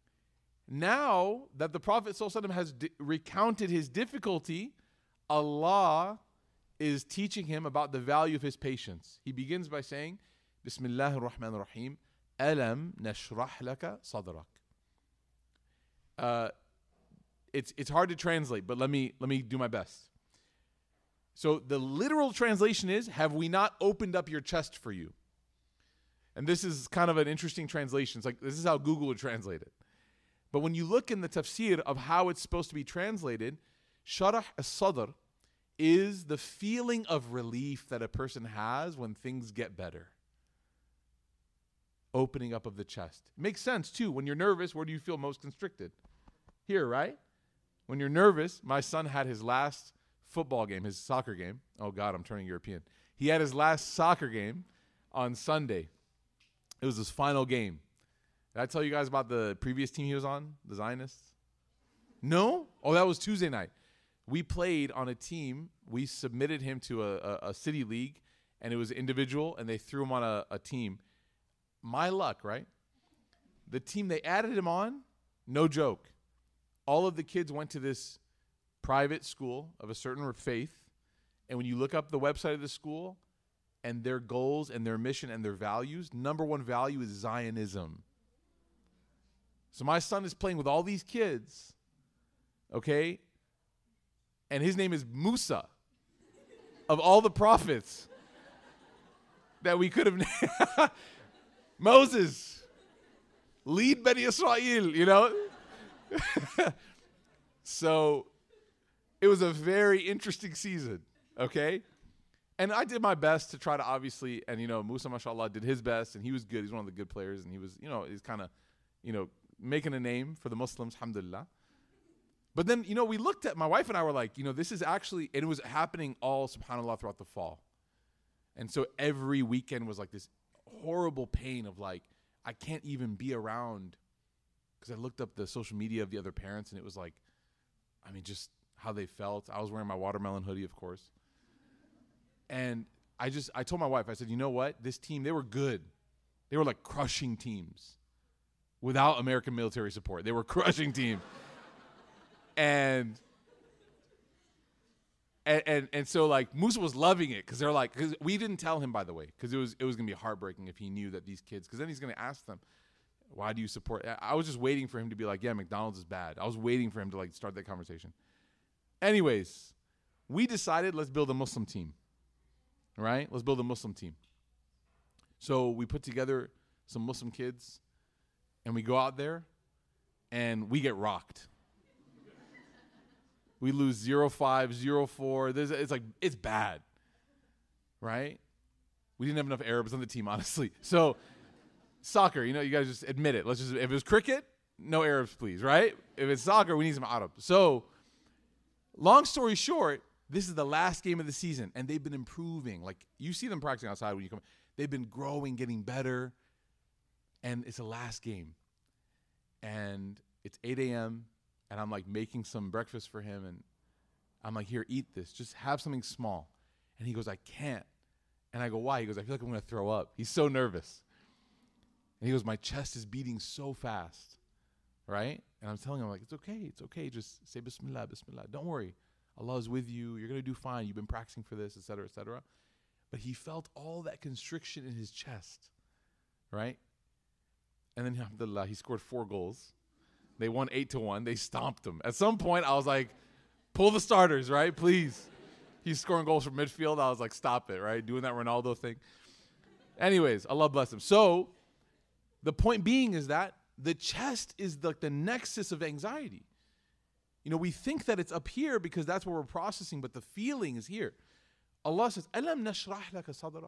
now that the Prophet ﷺ has recounted his difficulty, Allah is teaching him about the value of his patience. He begins by saying, Bismillahir Rahmanir Rahim, Alam nashrah laka sadrak. It's hard to translate, but let me do my best. So the literal translation is, have we not opened up your chest for you? And this is kind of an interesting translation. It's like, this is how Google would translate it. But when you look in the tafsir of how it's supposed to be translated, sharah as-sadr is the feeling of relief that a person has when things get better. Opening up of the chest. Makes sense too. When you're nervous, where do you feel most constricted? Here, right? When you're nervous, my son had his last football game, his soccer game. Oh God, I'm turning European. He had his last soccer game on Sunday. It was his final game. Did I tell you guys about the previous team he was on, the Zionists? No? Oh, that was Tuesday night. We played on a team. We submitted him to a city league, and it was individual, and they threw him on a team. My luck, right? The team they added him on, no joke. All of the kids went to this private school of a certain faith, and when you look up the website of the school and their goals and their mission and their values, number one value is Zionism. So my son is playing with all these kids, okay? And his name is Musa, of all the prophets that we could have named. Moses, lead Bani Israel, you know? So it was a very interesting season, okay? And I did my best to try to obviously, and, you know, Musa, mashallah, did his best, and he was good. He's one of the good players, and he was, you know, he's kind of, you know, making a name for the Muslims, alhamdulillah. But then, you know, we looked at, my wife and I were like, you know, this is actually, and it was happening all, subhanAllah, throughout the fall. And so every weekend was like this horrible pain of like, I can't even be around, because I looked up the social media of the other parents, and it was like, I mean, just how they felt. I was wearing my watermelon hoodie, of course. And I told my wife, I said, you know what? This team, they were good. They were like crushing teams without American military support. They were crushing teams. And so like Musa was loving it, because they're like, because we didn't tell him, by the way, because it was gonna be heartbreaking if he knew that these kids, because then he's gonna ask them, why do you support? I was just waiting for him to be like, yeah, McDonald's is bad. I was waiting for him to like start that conversation. Anyways, we decided, let's build a Muslim team, right? Let's build a Muslim team. So we put together some Muslim kids, and we go out there, and we get rocked. We lose 0-5, 0-4. It's like, it's bad, right? We didn't have enough Arabs on the team, honestly. So soccer, you know, you guys just admit it. If it was cricket, no Arabs, please, right? If it's soccer, we need some Arabs. So long story short, this is the last game of the season, and they've been improving. Like, you see them practicing outside when you come. They've been growing, getting better, and it's the last game. And it's 8 a.m., and I'm like making some breakfast for him, and I'm like, here, eat this. Just have something small. And he goes, I can't. And I go, why? He goes, I feel like I'm going to throw up. He's so nervous. And he goes, my chest is beating so fast, right? And I'm telling him, like, it's okay. Just say Bismillah, Bismillah. Don't worry. Allah is with you. You're going to do fine. You've been practicing for this, et cetera, et cetera. But he felt all that constriction in his chest, right? And then, alhamdulillah, he scored 4 goals. They won 8-1. They stomped him. At some point, I was like, pull the starters, right? Please. He's scoring goals from midfield. I was like, stop it, right? Doing that Ronaldo thing. Anyways, Allah bless him. So the point being is that the chest is like the nexus of anxiety. You know, we think that it's up here because that's what we're processing, but the feeling is here. Allah says, Alam nashrah laka sadrak?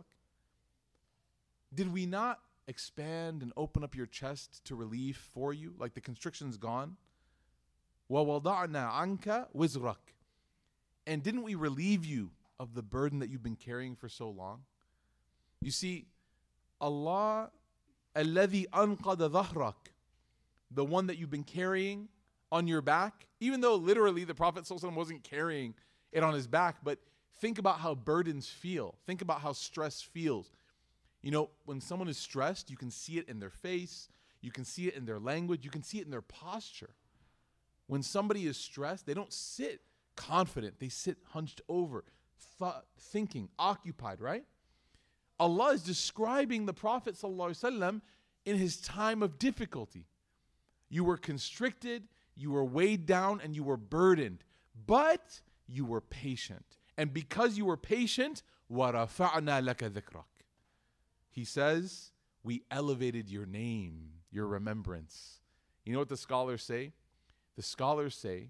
Did we not expand and open up your chest to relief for you? Like the constriction's gone. وَوَضَعْنَا عَنْكَ وِزْرَكَ. And didn't we relieve you of the burden that you've been carrying for so long? You see, Allah, الَّذِي أَنْقَدَ ظَهْرَكَ, the one that you've been carrying on your back, even though literally the Prophet ﷺ wasn't carrying it on his back, but think about how burdens feel. Think about how stress feels. You know, when someone is stressed, you can see it in their face, you can see it in their language, you can see it in their posture. When somebody is stressed, they don't sit confident, they sit hunched over, thinking, occupied, right? Allah is describing the Prophet ﷺ in his time of difficulty. You were constricted, you were weighed down, and you were burdened, but you were patient. And because you were patient, وَرَفَعْنَا لَكَ ذِكْرَكَ. He says, we elevated your name, your remembrance. You know what the scholars say? The scholars say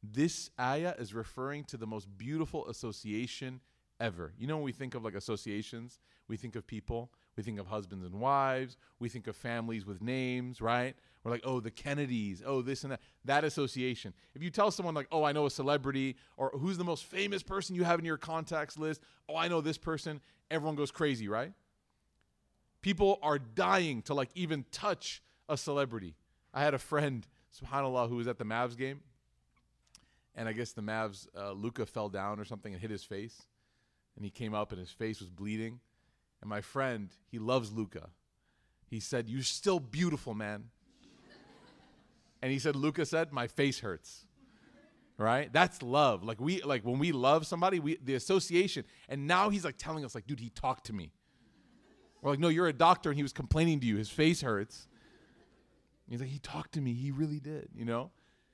This ayah is referring to the most beautiful association ever. You know, when we think of like associations, we think of people, we think of husbands and wives, we think of families with names, right? We're like, oh, the Kennedys, oh, this and that. That association. If you tell someone like, oh, I know a celebrity, or who's the most famous person you have in your contacts list, oh, I know this person, everyone goes crazy, right? People are dying to like even touch a celebrity. I had a friend, subhanAllah, who was at the Mavs game, and I guess the Mavs, Luka fell down or something and hit his face, and he came up and his face was bleeding. And my friend, he loves Luka. He said, "You're still beautiful, man." And he said, Luka said, "My face hurts." Right? That's love. Like when we love somebody, the association. And now he's like telling us, like, dude, he talked to me. We're like, no, you're a doctor and he was complaining to you. His face hurts. He's like, he talked to me. He really did, you know?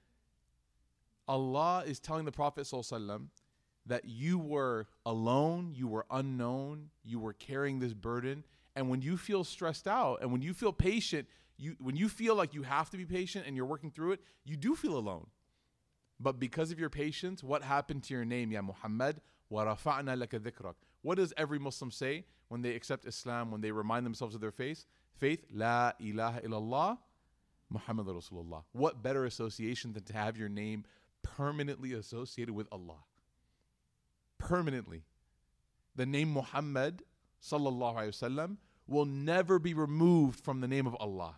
Allah is telling the Prophet ﷺ that you were alone, you were unknown, you were carrying this burden. And when you feel stressed out and when you feel patient, when you feel like you have to be patient and you're working through it, you do feel alone. But because of your patience, what happened to your name, Ya Muhammad? وَرَفَعْنَا لَكَ ذِكْرَكَ. What does every Muslim say when they accept Islam, when they remind themselves of their faith? La ilaha illallah, Muhammad Rasulullah. What better association than to have your name permanently associated with Allah? Permanently. The name Muhammad sallallahu alaihi wasallam will never be removed from the name of Allah.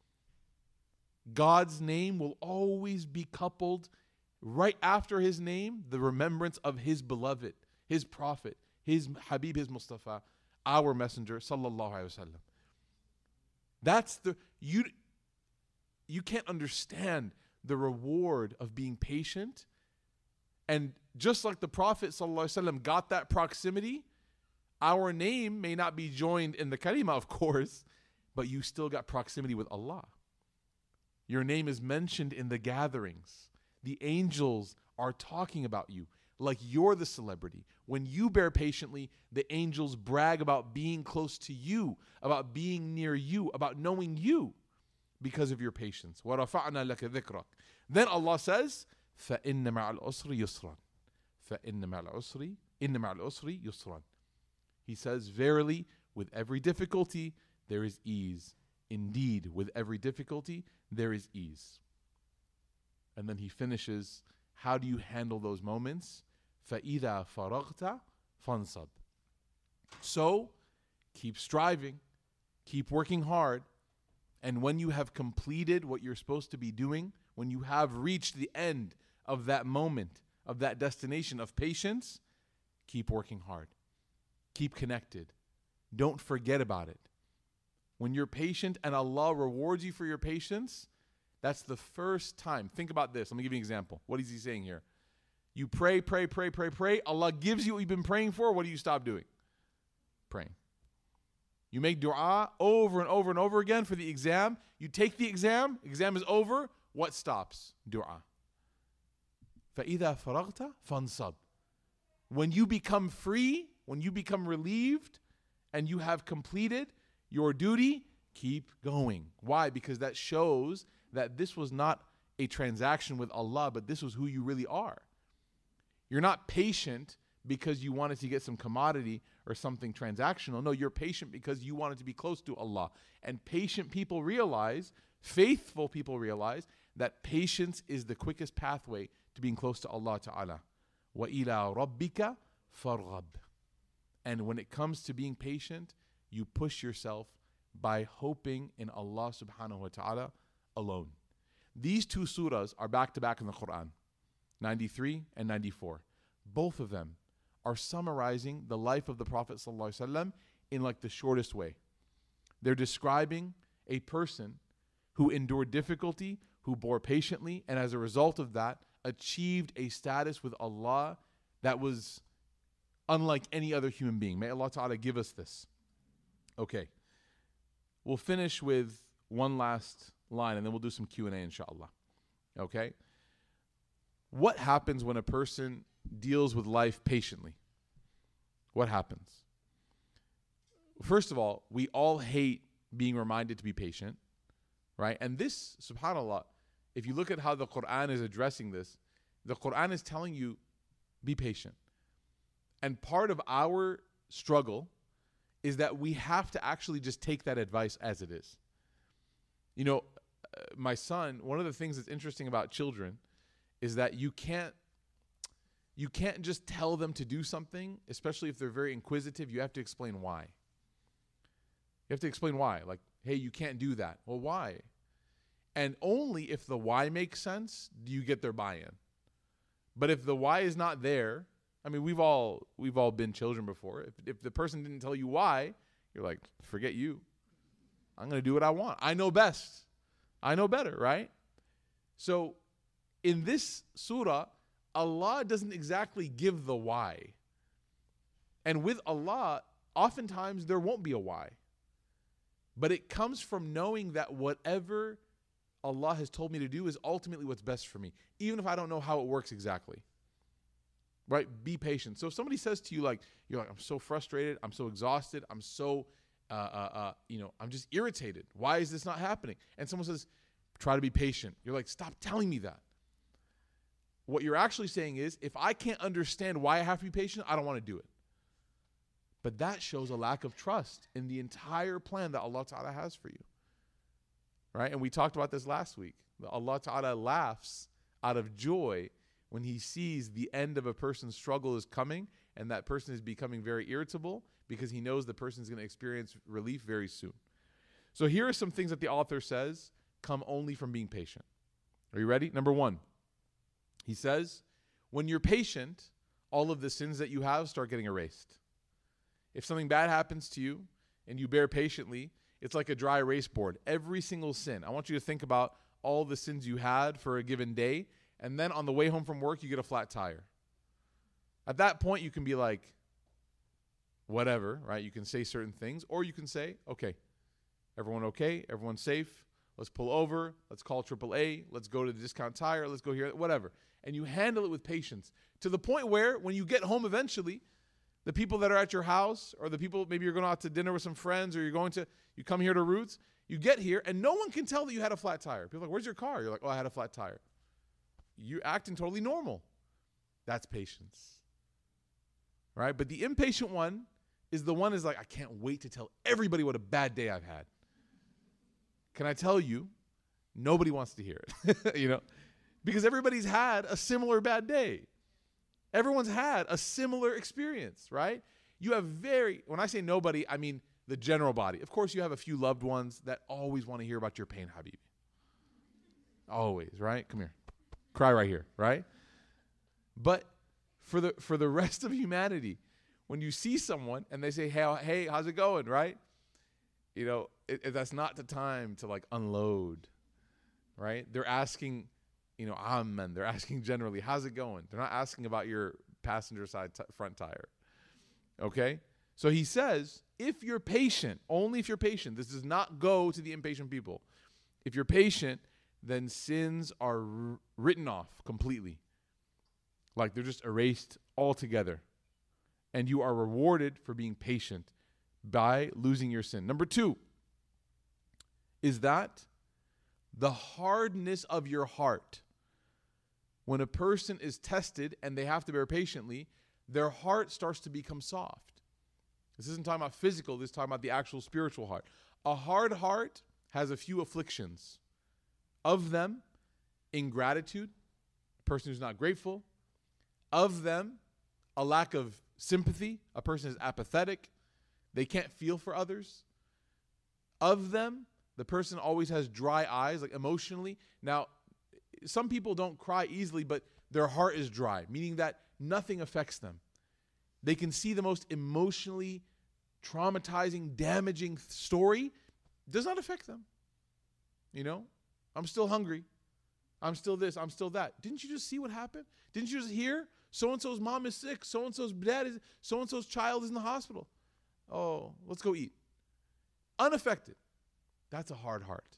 God's name will always be coupled right after his name, the remembrance of his beloved, his prophet, his Habib, his Mustafa, our messenger sallallahu alaihi wasallam. That's you can't understand the reward of being patient. And just like the Prophet ﷺ got that proximity, our name may not be joined in the kalima, of course, but you still got proximity with Allah. Your name is mentioned in the gatherings. The angels are talking about you like you're the celebrity. When you bear patiently, the angels brag about being close to you, about being near you, about knowing you because of your patience. وَرَفَعْنَا لَكَ ذِكْرَكَ. Then Allah says, فَإِنَّ مَعَ الْعُسْرِ يُسْرًا. فَإِنَّ مَعَ الْعُسْرِ يُسْرًا. He says, verily, with every difficulty, there is ease. Indeed, with every difficulty, there is ease. And then he finishes, how do you handle those moments? فَإِذَا فَرَغْتَ فَانْصَبْ. So, keep striving, keep working hard, and when you have completed what you're supposed to be doing, when you have reached the end of that moment, of that destination of patience, keep working hard. Keep connected. Don't forget about it. When you're patient and Allah rewards you for your patience, that's the first time. Think about this. Let me give you an example. What is he saying here? You pray. Allah gives you what you've been praying for. What do you stop doing? Praying. You make dua over and over and over again for the exam. You take the exam is over. What stops? Dua. فَإِذَا فَرَغْتَ فَانْصَبْ. When you become free, when you become relieved, and you have completed your duty, keep going. Why? Because that shows that this was not a transaction with Allah, but this was who you really are. You're not patient because you wanted to get some commodity or something transactional. No, you're patient because you wanted to be close to Allah. And patient people realize, faithful people realize, that patience is the quickest pathway to being close to Allah Ta'ala. وَإِلَىٰ رَبِّكَ فَارْغَبْ. And when it comes to being patient, you push yourself by hoping in Allah Subhanahu wa Ta'ala alone. These two surahs are back to back in the Quran, 93 and 94. Both of them are summarizing the life of the Prophet ﷺ in like the shortest way. They're describing a person who endured difficulty, who bore patiently, and as a result of that, achieved a status with Allah that was unlike any other human being. May Allah Ta'ala give us this. Okay. We'll finish with one last line and then we'll do some Q&A inshallah. Okay? What happens when a person deals with life patiently? What happens? First of all, we all hate being reminded to be patient, right? And this, subhanAllah, if you look at how the Quran is addressing this, The Quran is telling you, be patient. And part of our struggle is that we have to actually just take that advice as it is. You know, my son, one of the things that's interesting about children is that you can't just tell them to do something, especially if they're very inquisitive. You have to explain why. You have to explain why. Like, hey, you can't do that. Well, why? And only if the why makes sense do you get their buy-in. But if the why is not there, I mean, we've all been children before. If the person didn't tell you why, you're like, forget you. I'm going to do what I want. I know best. I know better, right? So in this surah, Allah doesn't exactly give the why. And with Allah, oftentimes there won't be a why. But it comes from knowing that whatever Allah has told me to do is ultimately what's best for me, even if I don't know how it works exactly. Right? Be patient. So if somebody says to you, like, you're like, I'm so frustrated, I'm so exhausted, I'm so, I'm just irritated. Why is this not happening? And someone says, try to be patient. You're like, stop telling me that. What you're actually saying is, if I can't understand why I have to be patient, I don't want to do it. But that shows a lack of trust in the entire plan that Allah Ta'ala has for you. Right? And we talked about this last week. Allah Ta'ala laughs out of joy when he sees the end of a person's struggle is coming and that person is becoming very irritable because he knows the person is going to experience relief very soon. So here are some things that the author says come only from being patient. Are you ready? Number 1, he says, when you're patient, all of the sins that you have start getting erased. If something bad happens to you and you bear patiently, it's like a dry erase board. Every single sin. I want you to think about all the sins you had for a given day, and then on the way home from work, you get a flat tire. At that point, you can be like, whatever, right? You can say certain things, or you can say, okay, everyone okay? Everyone's safe? Let's pull over. Let's call AAA. Let's go to the discount tire. Let's go here, whatever. And you handle it with patience to the point where when you get home eventually, the people that are at your house or the people, maybe you're going out to dinner with some friends or you come here to Roots, you get here and no one can tell that you had a flat tire. People are like, where's your car? You're like, oh, I had a flat tire. You're acting totally normal. That's patience. Right? But the impatient one is the one is like, I can't wait to tell everybody what a bad day I've had. Can I tell you, nobody wants to hear it, because everybody's had a similar bad day. Everyone's had a similar experience, right? You have when I say nobody, I mean the general body. Of course, you have a few loved ones that always want to hear about your pain, Habibi. Always, right? Come here. Cry right here, right? But for the rest of humanity, when you see someone and they say, hey, how's it going, right? That's not the time to like unload, right? They're asking, amen. They're asking generally, how's it going? They're not asking about your passenger side front tire, okay? So he says, if you're patient, only if you're patient, this does not go to the impatient people. If you're patient, then sins are written off completely. Like they're just erased altogether. And you are rewarded for being patient by losing your sin. Number 2 is that the hardness of your heart. When a person is tested and they have to bear patiently, their heart starts to become soft. This isn't talking about physical, this is talking about the actual spiritual heart. A hard heart has a few afflictions. Of them, ingratitude, a person who's not grateful. Of them, a lack of sympathy, a person is apathetic. They can't feel for others. Of them, the person always has dry eyes, like emotionally. Now, some people don't cry easily, but their heart is dry, meaning that nothing affects them. They can see the most emotionally traumatizing, damaging story. Does not affect them. I'm still hungry. I'm still this. I'm still that. Didn't you just see what happened? Didn't you just hear? So-and-so's mom is sick. So-and-so's dad is, so-and-so's child is in the hospital. Oh, let's go eat. Unaffected. That's a hard heart.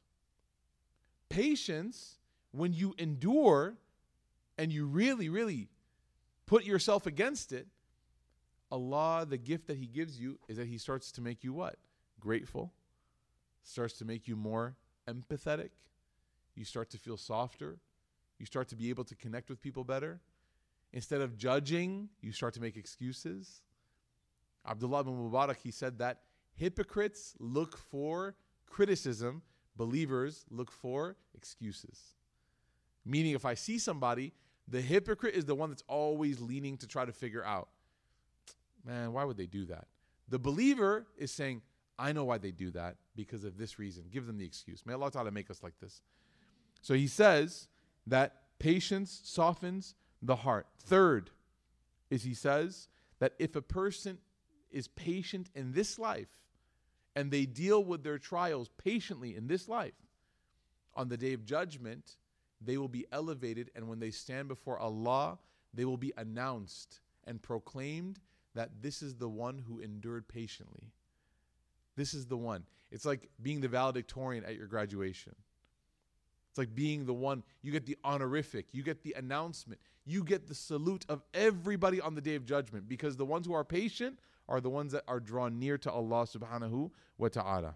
Patience, when you endure and you really, really put yourself against it, Allah, the gift that he gives you is that he starts to make you what? Grateful. Starts to make you more empathetic. You start to feel softer. You start to be able to connect with people better. Instead of judging, you start to make excuses. Abdullah ibn Mubarak, he said that hypocrites look for criticism, believers look for excuses. Meaning, if I see somebody, the hypocrite is the one that's always leaning to try to figure out, man, why would they do that? The believer is saying, I know why they do that, because of this reason. Give them the excuse. May Allah Ta'ala make us like this. So he says that patience softens the heart. Third is he says that if a person is patient in this life and they deal with their trials patiently in this life, on the day of judgment, they will be elevated, and when they stand before Allah, they will be announced and proclaimed that this is the one who endured patiently. This is the one. It's like being the valedictorian at your graduation. It's like being the one, you get the honorific, you get the announcement, you get the salute of everybody on the day of judgment, because the ones who are patient are the ones that are drawn near to Allah subhanahu wa ta'ala.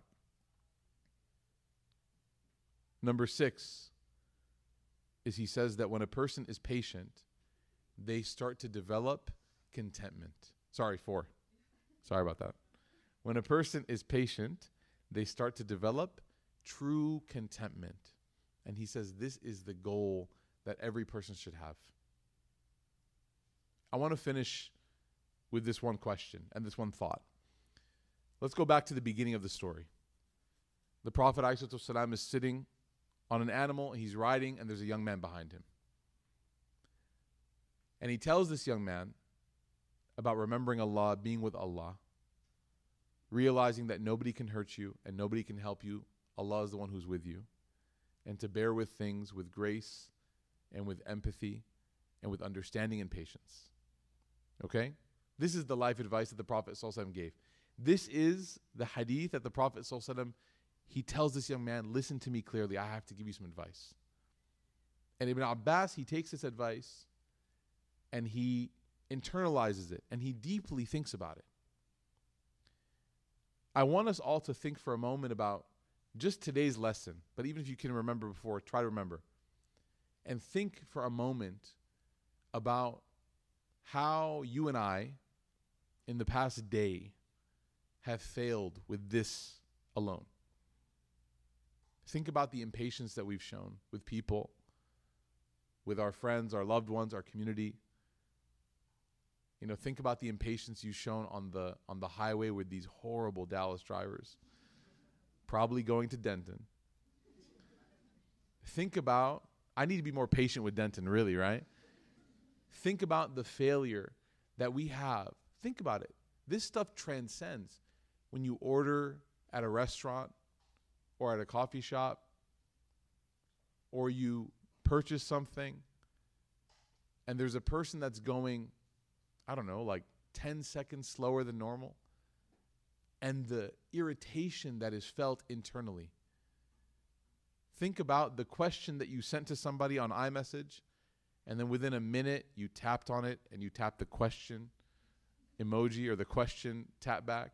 Number 6 is he says that when a person is patient, they start to develop contentment. 4. Sorry about that. When a person is patient, they start to develop true contentment. And he says this is the goal that every person should have. I want to finish with this one question and this one thought. Let's go back to the beginning of the story. The Prophet ﷺ is sitting on an animal, he's riding, and there's a young man behind him. And he tells this young man about remembering Allah, being with Allah, realizing that nobody can hurt you and nobody can help you. Allah is the one who's with you. And to bear with things with grace and with empathy and with understanding and patience. Okay? This is the life advice that the Prophet ﷺ gave. This is the hadith that the Prophet ﷺ, he tells this young man, listen to me clearly, I have to give you some advice. And Ibn Abbas, he takes this advice and he internalizes it and he deeply thinks about it. I want us all to think for a moment about just today's lesson, but even if you can remember before, try to remember. And think for a moment about how you and I, in the past day, have failed with this alone. Think about the impatience that we've shown with people, with our friends, our loved ones, our community. You know, think about the impatience you've shown on the highway with these horrible Dallas drivers, probably going to Denton. Think about, I need to be more patient with Denton, really, right? Think about the failure that we have. Think about it. This stuff transcends when you order at a restaurant or at a coffee shop, or you purchase something and there's a person that's going, I don't know, like 10 seconds slower than normal, and the irritation that is felt internally. Think about the question that you sent to somebody on iMessage, and then within a minute you tapped on it and you tapped the question emoji or the question tap back.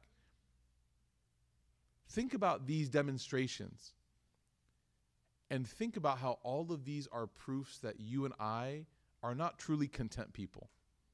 Think about these demonstrations and think about how all of these are proofs that you and I are not truly content people.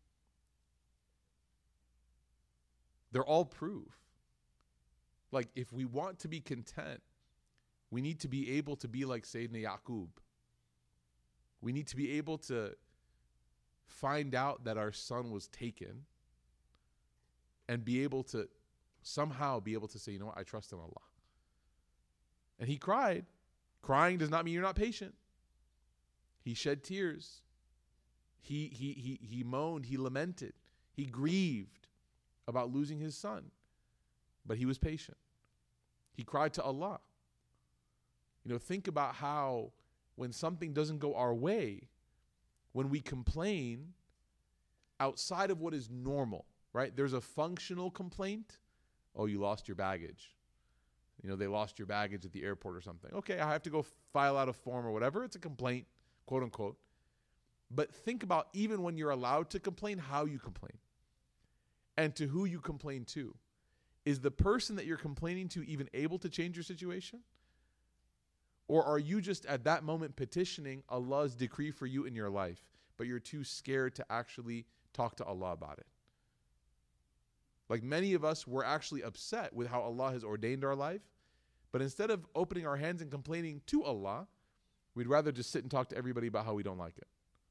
They're all proof. Like, if we want to be content, we need to be able to be like Sayyidina Yaqub. We need to be able to find out that our son was taken and be able to somehow be able to say, you know what, I trust in Allah. And he cried. Crying does not mean you're not patient. He shed tears. He moaned, he lamented, he grieved about losing his son. But he was patient. He cried to Allah. You know, think about how when something doesn't go our way, when we complain outside of what is normal, right? There's a functional complaint. Oh, you lost your baggage. You know, they lost your baggage at the airport or something. Okay, I have to go file out a form or whatever. It's a complaint, quote unquote. But think about even when you're allowed to complain, how you complain and to who you complain to. Is the person that you're complaining to even able to change your situation? Or are you just at that moment petitioning Allah's decree for you in your life, but you're too scared to actually talk to Allah about it? Like many of us, we're actually upset with how Allah has ordained our life, but instead of opening our hands and complaining to Allah, we'd rather just sit and talk to everybody about how we don't like it.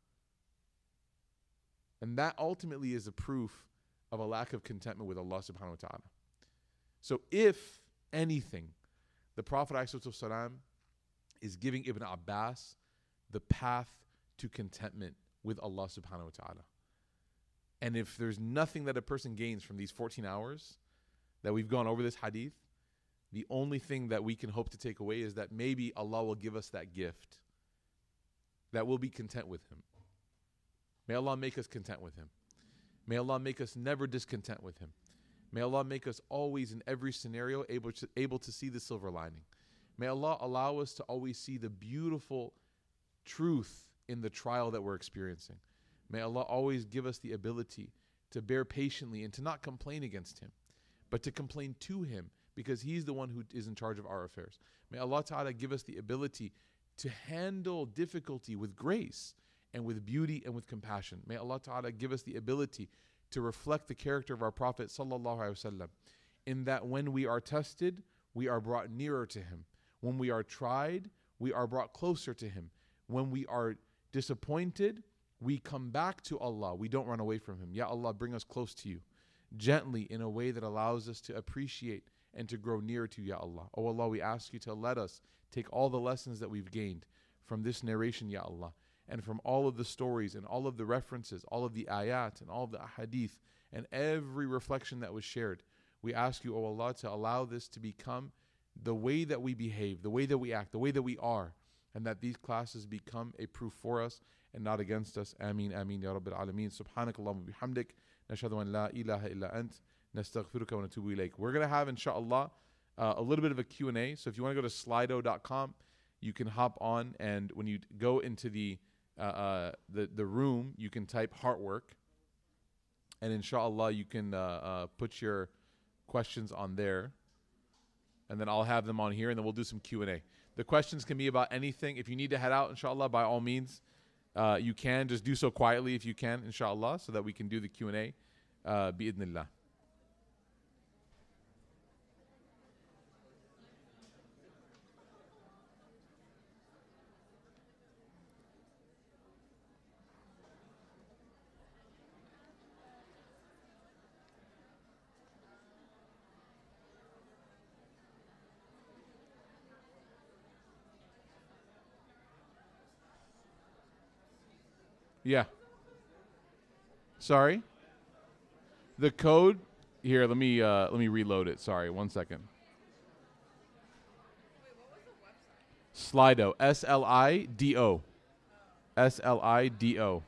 And that ultimately is a proof of a lack of contentment with Allah subhanahu wa ta'ala. So if anything, the Prophet ﷺ is giving Ibn Abbas the path to contentment with Allah subhanahu wa ta'ala. And if there's nothing that a person gains from these 14 hours that we've gone over this hadith, the only thing that we can hope to take away is that maybe Allah will give us that gift, that we'll be content with Him. May Allah make us content with Him. May Allah make us never discontent with Him. May Allah make us always in every scenario able to see the silver lining. May Allah allow us to always see the beautiful truth in the trial that we're experiencing. May Allah always give us the ability to bear patiently and to not complain against Him, but to complain to Him, because He's the one who is in charge of our affairs. May Allah Ta'ala give us the ability to handle difficulty with grace and with beauty and with compassion. May Allah Ta'ala give us the ability to reflect the character of our Prophet Sallallahu Alaihi Wasallam, in that when we are tested, we are brought nearer to Him. When we are tried, we are brought closer to Him. When we are disappointed, we come back to Allah. We don't run away from Him. Ya Allah, bring us close to You, gently, in a way that allows us to appreciate and to grow nearer to You, Ya Allah. Oh Allah, we ask You to let us take all the lessons that we've gained from this narration, Ya Allah, and from all of the stories and all of the references, all of the ayat and all of the ahadith and every reflection that was shared. We ask You, O Allah, to allow this to become the way that we behave, the way that we act, the way that we are, and that these classes become a proof for us and not against us. Ameen, ameen, ya Rabbil Alameen. Subhanakallahumma bihamdik. Nashhadu an la ilaha illa ant. Nastaghfiruka wa natubu ilayk. We're going to have, inshallah, a little bit of a Q&A. So if you want to go to slido.com, you can hop on, and when you go into the room, you can type Heartwork, and inshallah you can put your questions on there, and then I'll have them on here, and then we'll do some Q&A. The questions can be about anything. If you need to head out, inshallah, by all means, you can. Just do so quietly if you can, inshallah, so that we can do the Q&A, bi'idhnillah. Yeah. Sorry. The code here. Let me reload it. Sorry, 1 second. Wait, what was the website? Slido. SLIDO. SLIDO.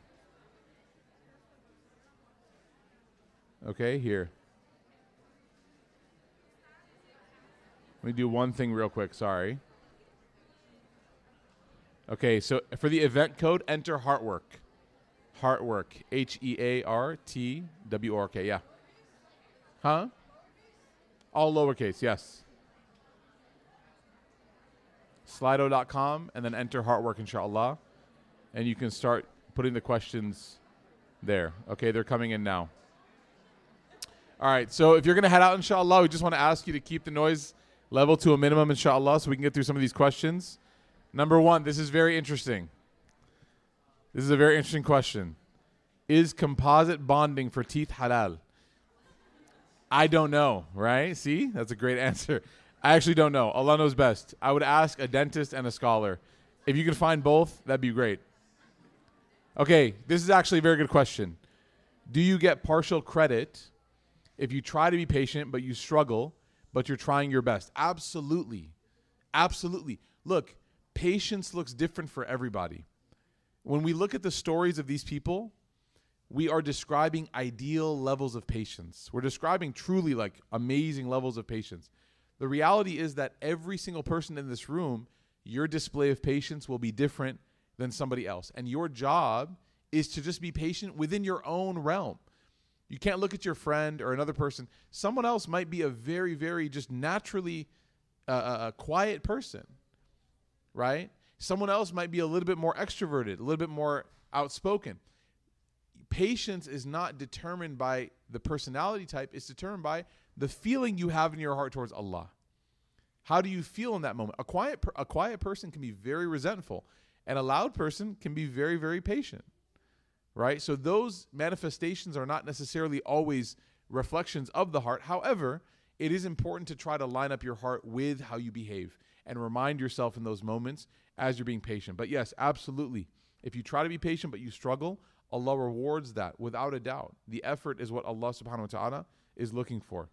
Okay, here. Let me do one thing real quick. Sorry. Okay, so for the event code, enter Heartwork. Heartwork, HEARTWORK, yeah. Huh? All lowercase, yes. Slido.com, and then enter Heartwork, inshallah. And you can start putting the questions there. Okay, they're coming in now. All right, so if you're going to head out, inshallah, we just want to ask you to keep the noise level to a minimum, inshallah, so we can get through some of these questions. Number one, this is very interesting. This is a very interesting question. Is composite bonding for teeth halal? I don't know, right? See? That's a great answer. I actually don't know. Allah knows best. I would ask a dentist and a scholar. If you can find both, that'd be great. Okay, this is actually a very good question. Do you get partial credit if you try to be patient but you struggle, but you're trying your best? Absolutely. Absolutely. Look, patience looks different for everybody. When we look at the stories of these people, we are describing ideal levels of patience. We're describing truly like amazing levels of patience. The reality is that every single person in this room, your display of patience will be different than somebody else. And your job is to just be patient within your own realm. You can't look at your friend or another person. Someone else might be a very, very just naturally quiet person. right? Someone else might be a little bit more extroverted, a little bit more outspoken. Patience is not determined by the personality type. It's determined by the feeling you have in your heart towards Allah. How do you feel in that moment? A quiet person can be very resentful, and a loud person can be very, very patient, right? So those manifestations are not necessarily always reflections of the heart. However, it is important to try to line up your heart with how you behave and remind yourself in those moments as you're being patient. But yes, absolutely. If you try to be patient but you struggle, Allah rewards that without a doubt. The effort is what Allah subhanahu wa ta'ala is looking for.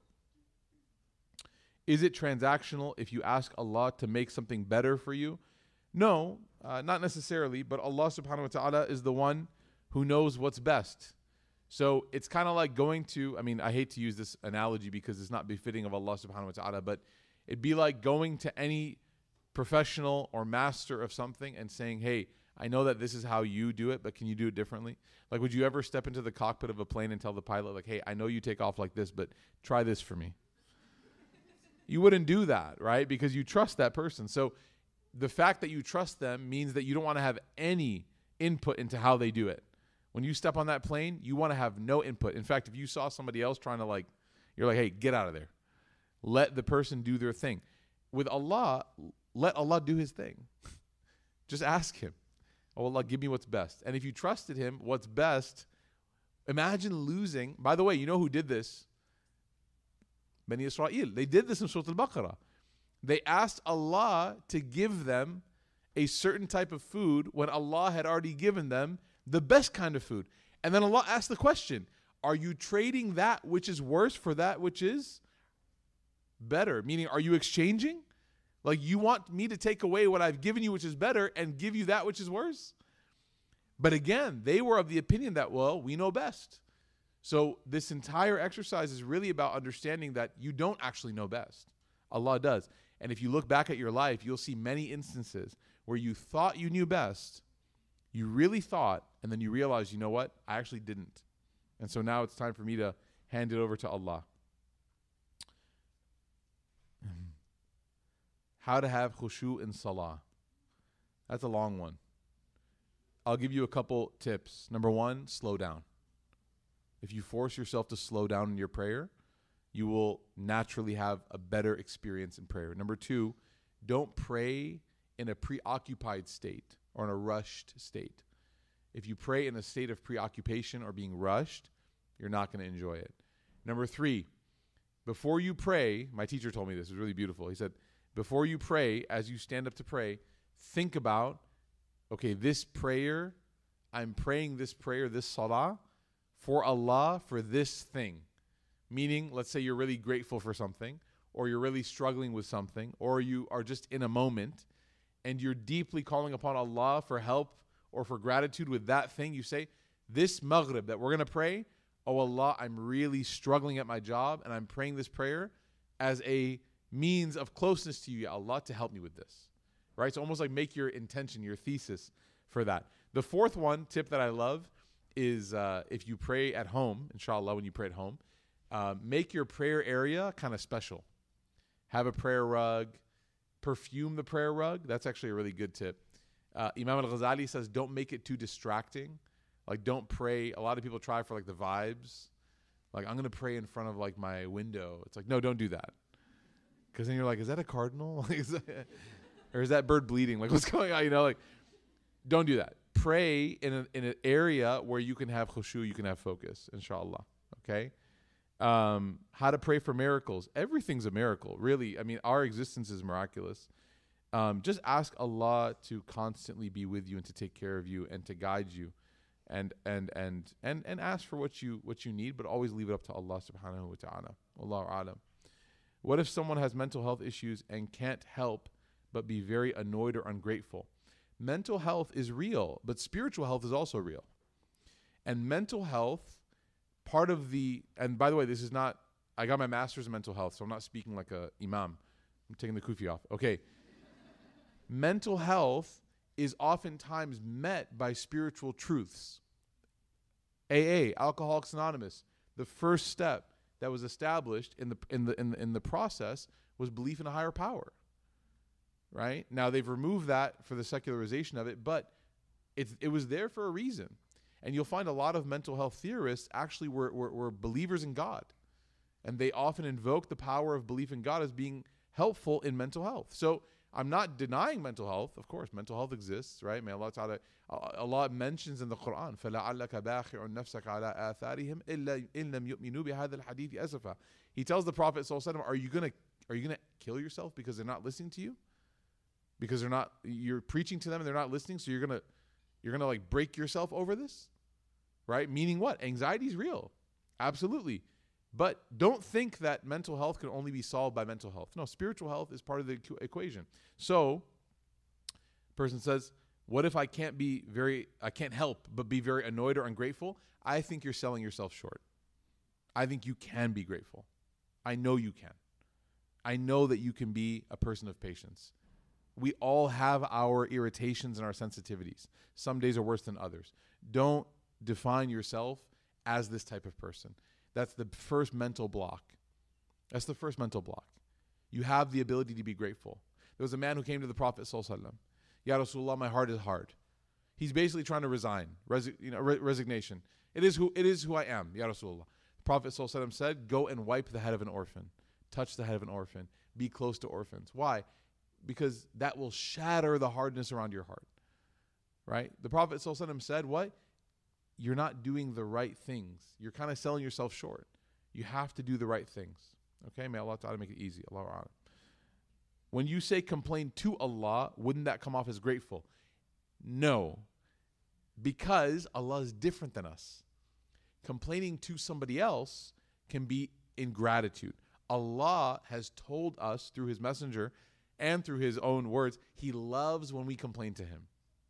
Is it transactional if you ask Allah to make something better for you? No, not necessarily, but Allah subhanahu wa ta'ala is the one who knows what's best. So it's kind of like going to, I hate to use this analogy because it's not befitting of Allah subhanahu wa ta'ala, but it'd be like going to any professional or master of something and saying, hey, I know that this is how you do it, but can you do it differently? Like, would you ever step into the cockpit of a plane and tell the pilot, like, hey, I know you take off like this, but try this for me? You wouldn't do that, right? Because you trust that person. So the fact that you trust them means that you don't want to have any input into how they do it. When you step on that plane, you want to have no input. In fact, if you saw somebody else trying to you're like, hey, get out of there. Let the person do their thing. With Allah, let Allah do his thing. Just ask him. Oh, Allah, give me what's best. And if you trusted him, what's best, imagine losing. By the way, you know who did this? Bani Israel. They did this in Surah Al-Baqarah. They asked Allah to give them a certain type of food when Allah had already given them the best kind of food. And then Allah asked the question, are you trading that which is worse for that which is better? Meaning, are you exchanging? Like, you want me to take away what I've given you, which is better, and give you that which is worse? But again, they were of the opinion that, well, we know best. So this entire exercise is really about understanding that you don't actually know best. Allah does. And if you look back at your life, you'll see many instances where you thought you knew best, you really thought, and then you realize, you know what? I actually didn't. And so now it's time for me to hand it over to Allah. How to have khushu in salah. That's a long one. I'll give you a couple tips. Number one, slow down. If you force yourself to slow down in your prayer, you will naturally have a better experience in prayer. Number two, don't pray in a preoccupied state or in a rushed state. If you pray in a state of preoccupation or being rushed, you're not going to enjoy it. Number three, before you pray, my teacher told me this, it was really beautiful. He said, before you pray, as you stand up to pray, think about, okay, this prayer, I'm praying this prayer, this salah, for Allah, for this thing. Meaning, let's say you're really grateful for something, or you're really struggling with something, or you are just in a moment, and you're deeply calling upon Allah for help or for gratitude with that thing. You say, this maghrib that we're going to pray, oh Allah, I'm really struggling at my job, and I'm praying this prayer as a means of closeness to you, ya Allah, to help me with this. Right? So almost like make your intention, your thesis for that. The fourth one, tip that I love, is if you pray at home, inshallah, when you pray at home, make your prayer area kind of special. Have a prayer rug. Perfume the prayer rug. That's actually a really good tip. Imam al-Ghazali says don't make it too distracting. Like, don't pray. A lot of people try for like the vibes. Like, I'm going to pray in front of like my window. It's like, no, don't do that. Because then you're like, is that a cardinal? Or is that bird bleeding? Like, what's going on? Like, don't do that. Pray in an area where you can have khushu, you can have focus, inshallah. Okay? How to pray for miracles. Everything's a miracle, really. Our existence is miraculous. Just ask Allah to constantly be with you and to take care of you and to guide you, and ask for what you need, but always leave it up to Allah subhanahu wa ta'ala. Allahu a'lam. What if someone has mental health issues and can't help but be very annoyed or ungrateful? Mental health is real, but spiritual health is also real. And mental health, and by the way, this is not, I got my master's in mental health, so I'm not speaking like a imam. I'm taking the kufi off. Okay. Mental health is oftentimes met by spiritual truths. AA, Alcoholics Anonymous, the first step that was established in the process was belief in a higher power. right? Now they've removed that for the secularization of it, but it was there for a reason. And you'll find a lot of mental health theorists actually were believers in God. And they often invoke the power of belief in God as being helpful in mental health. So I'm not denying mental health. Of course, mental health exists, right? May Allah Ta'ala, Allah mentions in the Quran, فَلَعَلَّكَ بَاخِعٌ نَفْسَكَ عَلَىٰ آثَارِهِمْ إِن لَمْ يُؤْمِنُوا بِهَذَا الْحَدِيثِ أَسَفًا. He tells the Prophet ﷺ, are you gonna kill yourself because they're not listening to you? Because you're preaching to them and they're not listening, so you're gonna like break yourself over this? Right? Meaning what? Anxiety is real. Absolutely. But don't think that mental health can only be solved by mental health. No, spiritual health is part of the equation. So, person says, what if I can't help but be very annoyed or ungrateful? I think you're selling yourself short. I think you can be grateful. I know you can. I know that you can be a person of patience. We all have our irritations and our sensitivities. Some days are worse than others. Don't define yourself as this type of person. That's the first mental block. That's the first mental block. You have the ability to be grateful. There was a man who came to the Prophet ﷺ. Ya Rasulullah, my heart is hard. He's basically trying to resign, resignation. It is who I am, Ya Rasulullah. The Prophet ﷺ said, go and wipe the head of an orphan. Touch the head of an orphan. Be close to orphans. Why? Because that will shatter the hardness around your heart. Right? The Prophet ﷺ said, what? You're not doing the right things. You're kind of selling yourself short. You have to do the right things. Okay? May Allah Ta'ala make it easy. Allahu A'lam. When you say complain to Allah, wouldn't that come off as grateful? No. Because Allah is different than us. Complaining to somebody else can be ingratitude. Allah has told us through His messenger and through His own words, He loves when we complain to Him.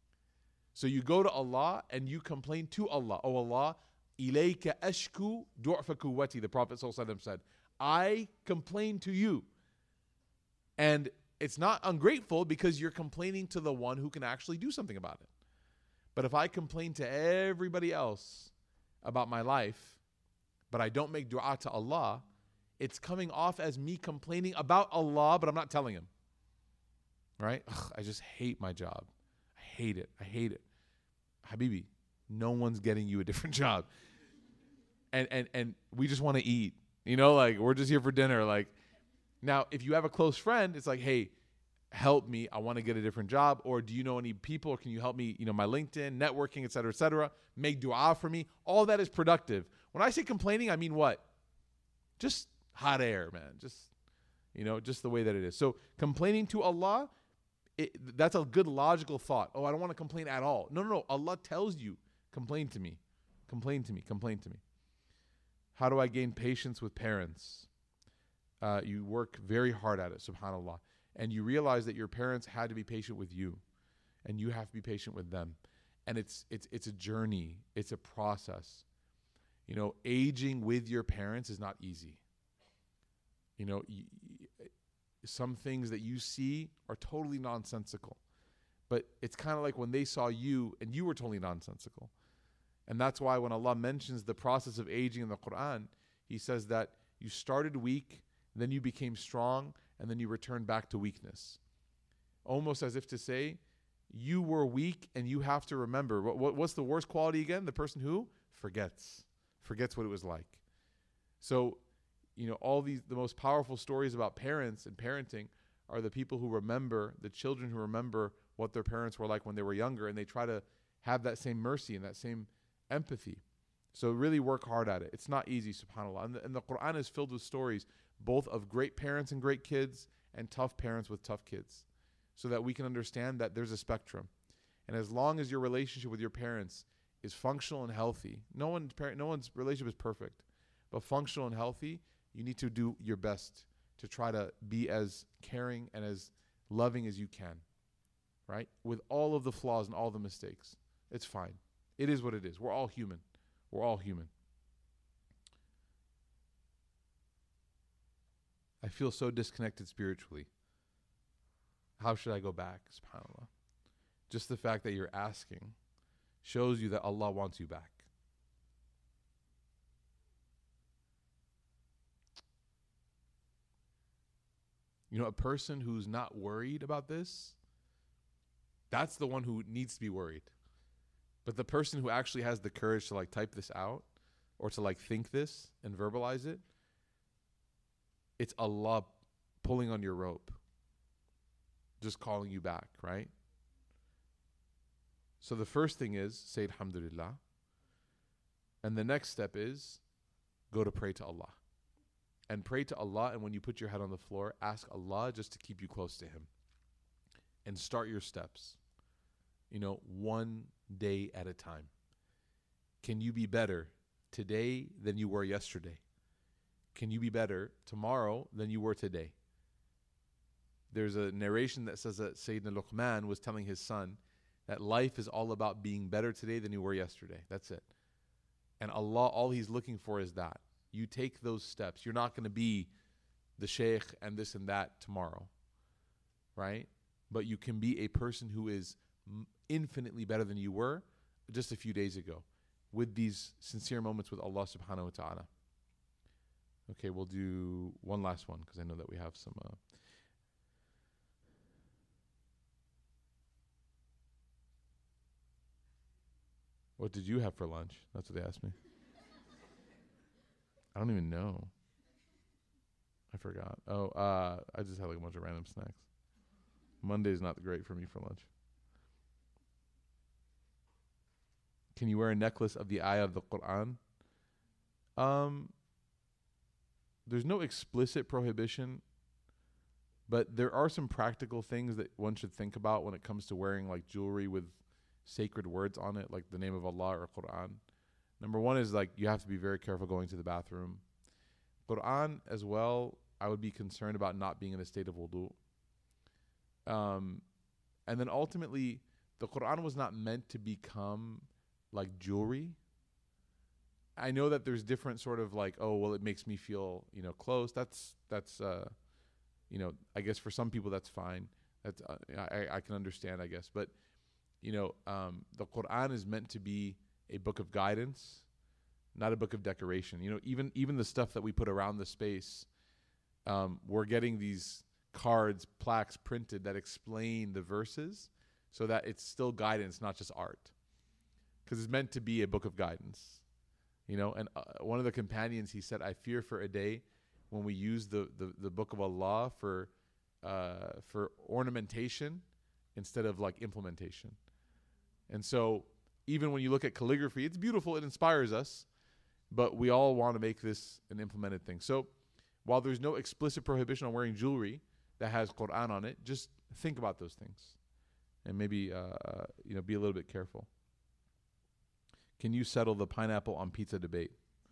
So you go to Allah and you complain to Allah. Oh Allah, ilayka ashku du'fa quwwati, the Prophet ﷺ said. I complain to you. And it's not ungrateful because you're complaining to the one who can actually do something about it. But if I complain to everybody else about my life, but I don't make dua to Allah, it's coming off as me complaining about Allah, but I'm not telling Him. Right? Ugh, I just hate my job. I hate it. Habibi, no one's getting you a different job. And we just want to eat. Like we're just here for dinner. Like now, if you have a close friend, it's like, hey, help me. I want to get a different job. Or do you know any people? Or can you help me, my LinkedIn, networking, et cetera, et cetera. Make dua for me. All that is productive. When I say complaining, I mean what? Just hot air, man. Just the way that it is. So complaining to Allah, that's a good logical thought. Oh, I don't want to complain at all. No. Allah tells you, complain to me. Complain to me. How do I gain patience with parents? You work very hard at it, subhanAllah. And you realize that your parents had to be patient with you. And you have to be patient with them. And it's a journey. It's a process. Aging with your parents is not easy. Some things that you see are totally nonsensical. But it's kind of like when they saw you and you were totally nonsensical. And that's why when Allah mentions the process of aging in the Quran, He says that you started weak, then you became strong, and then you returned back to weakness. Almost as if to say, you were weak and you have to remember. What's the worst quality again? The person who forgets what it was like. So, all the most powerful stories about parents and parenting are the people who remember, the children who remember what their parents were like when they were younger, and they try to have that same mercy and that same empathy. So really work hard at it. It's not easy, subhanAllah. And the Quran is filled with stories, both of great parents and great kids, and tough parents with tough kids, so that we can understand that there's a spectrum. And as long as your relationship with your parents is functional and healthy, no one's relationship is perfect, but functional and healthy, you need to do your best to try to be as caring and as loving as you can, right? With all of the flaws and all the mistakes. It's fine. It is what it is. We're all human. I feel so disconnected spiritually. How should I go back? SubhanAllah. Just the fact that you're asking shows you that Allah wants you back. You know, a person who's not worried about this, that's the one who needs to be worried. But the person who actually has the courage to like type this out or to like think this and verbalize it, it's Allah pulling on your rope, just calling you back, right? So the first thing is say alhamdulillah. And the next step is go to pray to Allah. And pray to Allah, and when you put your head on the floor, ask Allah just to keep you close to Him. And start your steps. You know, one day at a time. Can you be better today than you were yesterday? Can you be better tomorrow than you were today? There's a narration that says that Sayyidina Luqman was telling his son that life is all about being better today than you were yesterday. That's it. And Allah, all He's looking for is that. You take those steps. You're not going to be the sheikh and this and that tomorrow, right? But you can be a person who is infinitely better than you were just a few days ago with these sincere moments with Allah subhanahu wa ta'ala. Okay, we'll do one last one because I know that we have some... What did you have for lunch? That's what they asked me. I don't even know. I forgot. I just had like a bunch of random snacks. Monday's not great for me for lunch. Can you wear a necklace of the ayah of the Quran? There's no explicit prohibition, but there are some practical things that one should think about when it comes to wearing like jewelry with sacred words on it, like the name of Allah or Quran. Number one is like you have to be very careful going to the bathroom. Quran as well, I would be concerned about not being in a state of wudu. And then ultimately, the Quran was not meant to become like jewelry. I know that there's different sort of like, oh, well, it makes me feel, you know, close. That's you know, I guess for some people that's fine. That's I can understand, I guess. But, you know, the Quran is meant to be a book of guidance, not a book of decoration. You know, even the stuff that we put around the space, we're getting these cards, plaques printed that explain the verses so that it's still guidance, not just art. Because it's meant to be a book of guidance. You know, and one of the companions, he said, I fear for a day when we use the book of Allah for ornamentation instead of like implementation. And so even when you look at calligraphy, it's beautiful, it inspires us, but we all want to make this an implemented thing. So while there's no explicit prohibition on wearing jewelry that has Quran on it, just think about those things and maybe you know, be a little bit careful. Can you settle the pineapple on pizza debate?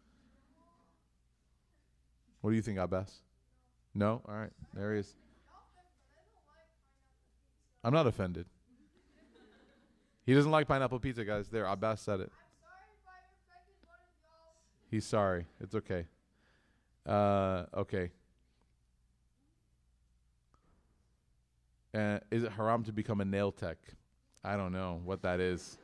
What do you think, Abbas? No? All right. There he is. I'm not offended. He doesn't like pineapple pizza, guys. There, Abbas said it. He's sorry. It's okay. Okay. Is it haram to become a nail tech? I don't know what that is.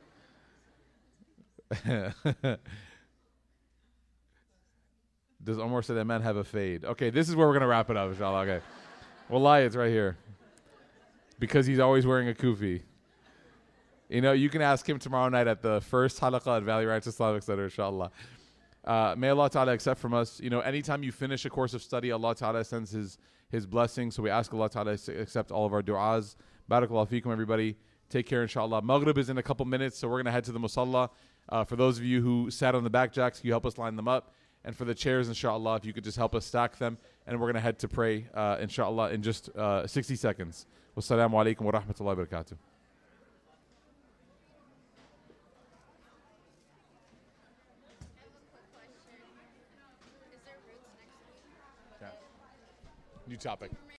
Does Omar say that man have a fade? Okay, this is where we're going to wrap it up, inshallah. Okay. Wallahi, it's right here. Because he's always wearing a kufi. You know, you can ask him tomorrow night at the first halaqah at Valley Ranch Islamic Center, inshallah. May Allah Ta'ala accept from us. You know, anytime you finish a course of study, Allah Ta'ala sends his blessing. So we ask Allah Ta'ala to accept all of our du'as. Barakallahu feekum, everybody. Take care, inshallah. Maghrib is in a couple minutes, so we're going to head to the musalla. For those of you who sat on the back jacks, can you help us line them up? And for the chairs, inshallah, if you could just help us stack them. And we're going to head to pray, inshallah, in just 60 seconds. Wassalamu alaikum wa rahmatullahi wa barakatuh. New topic.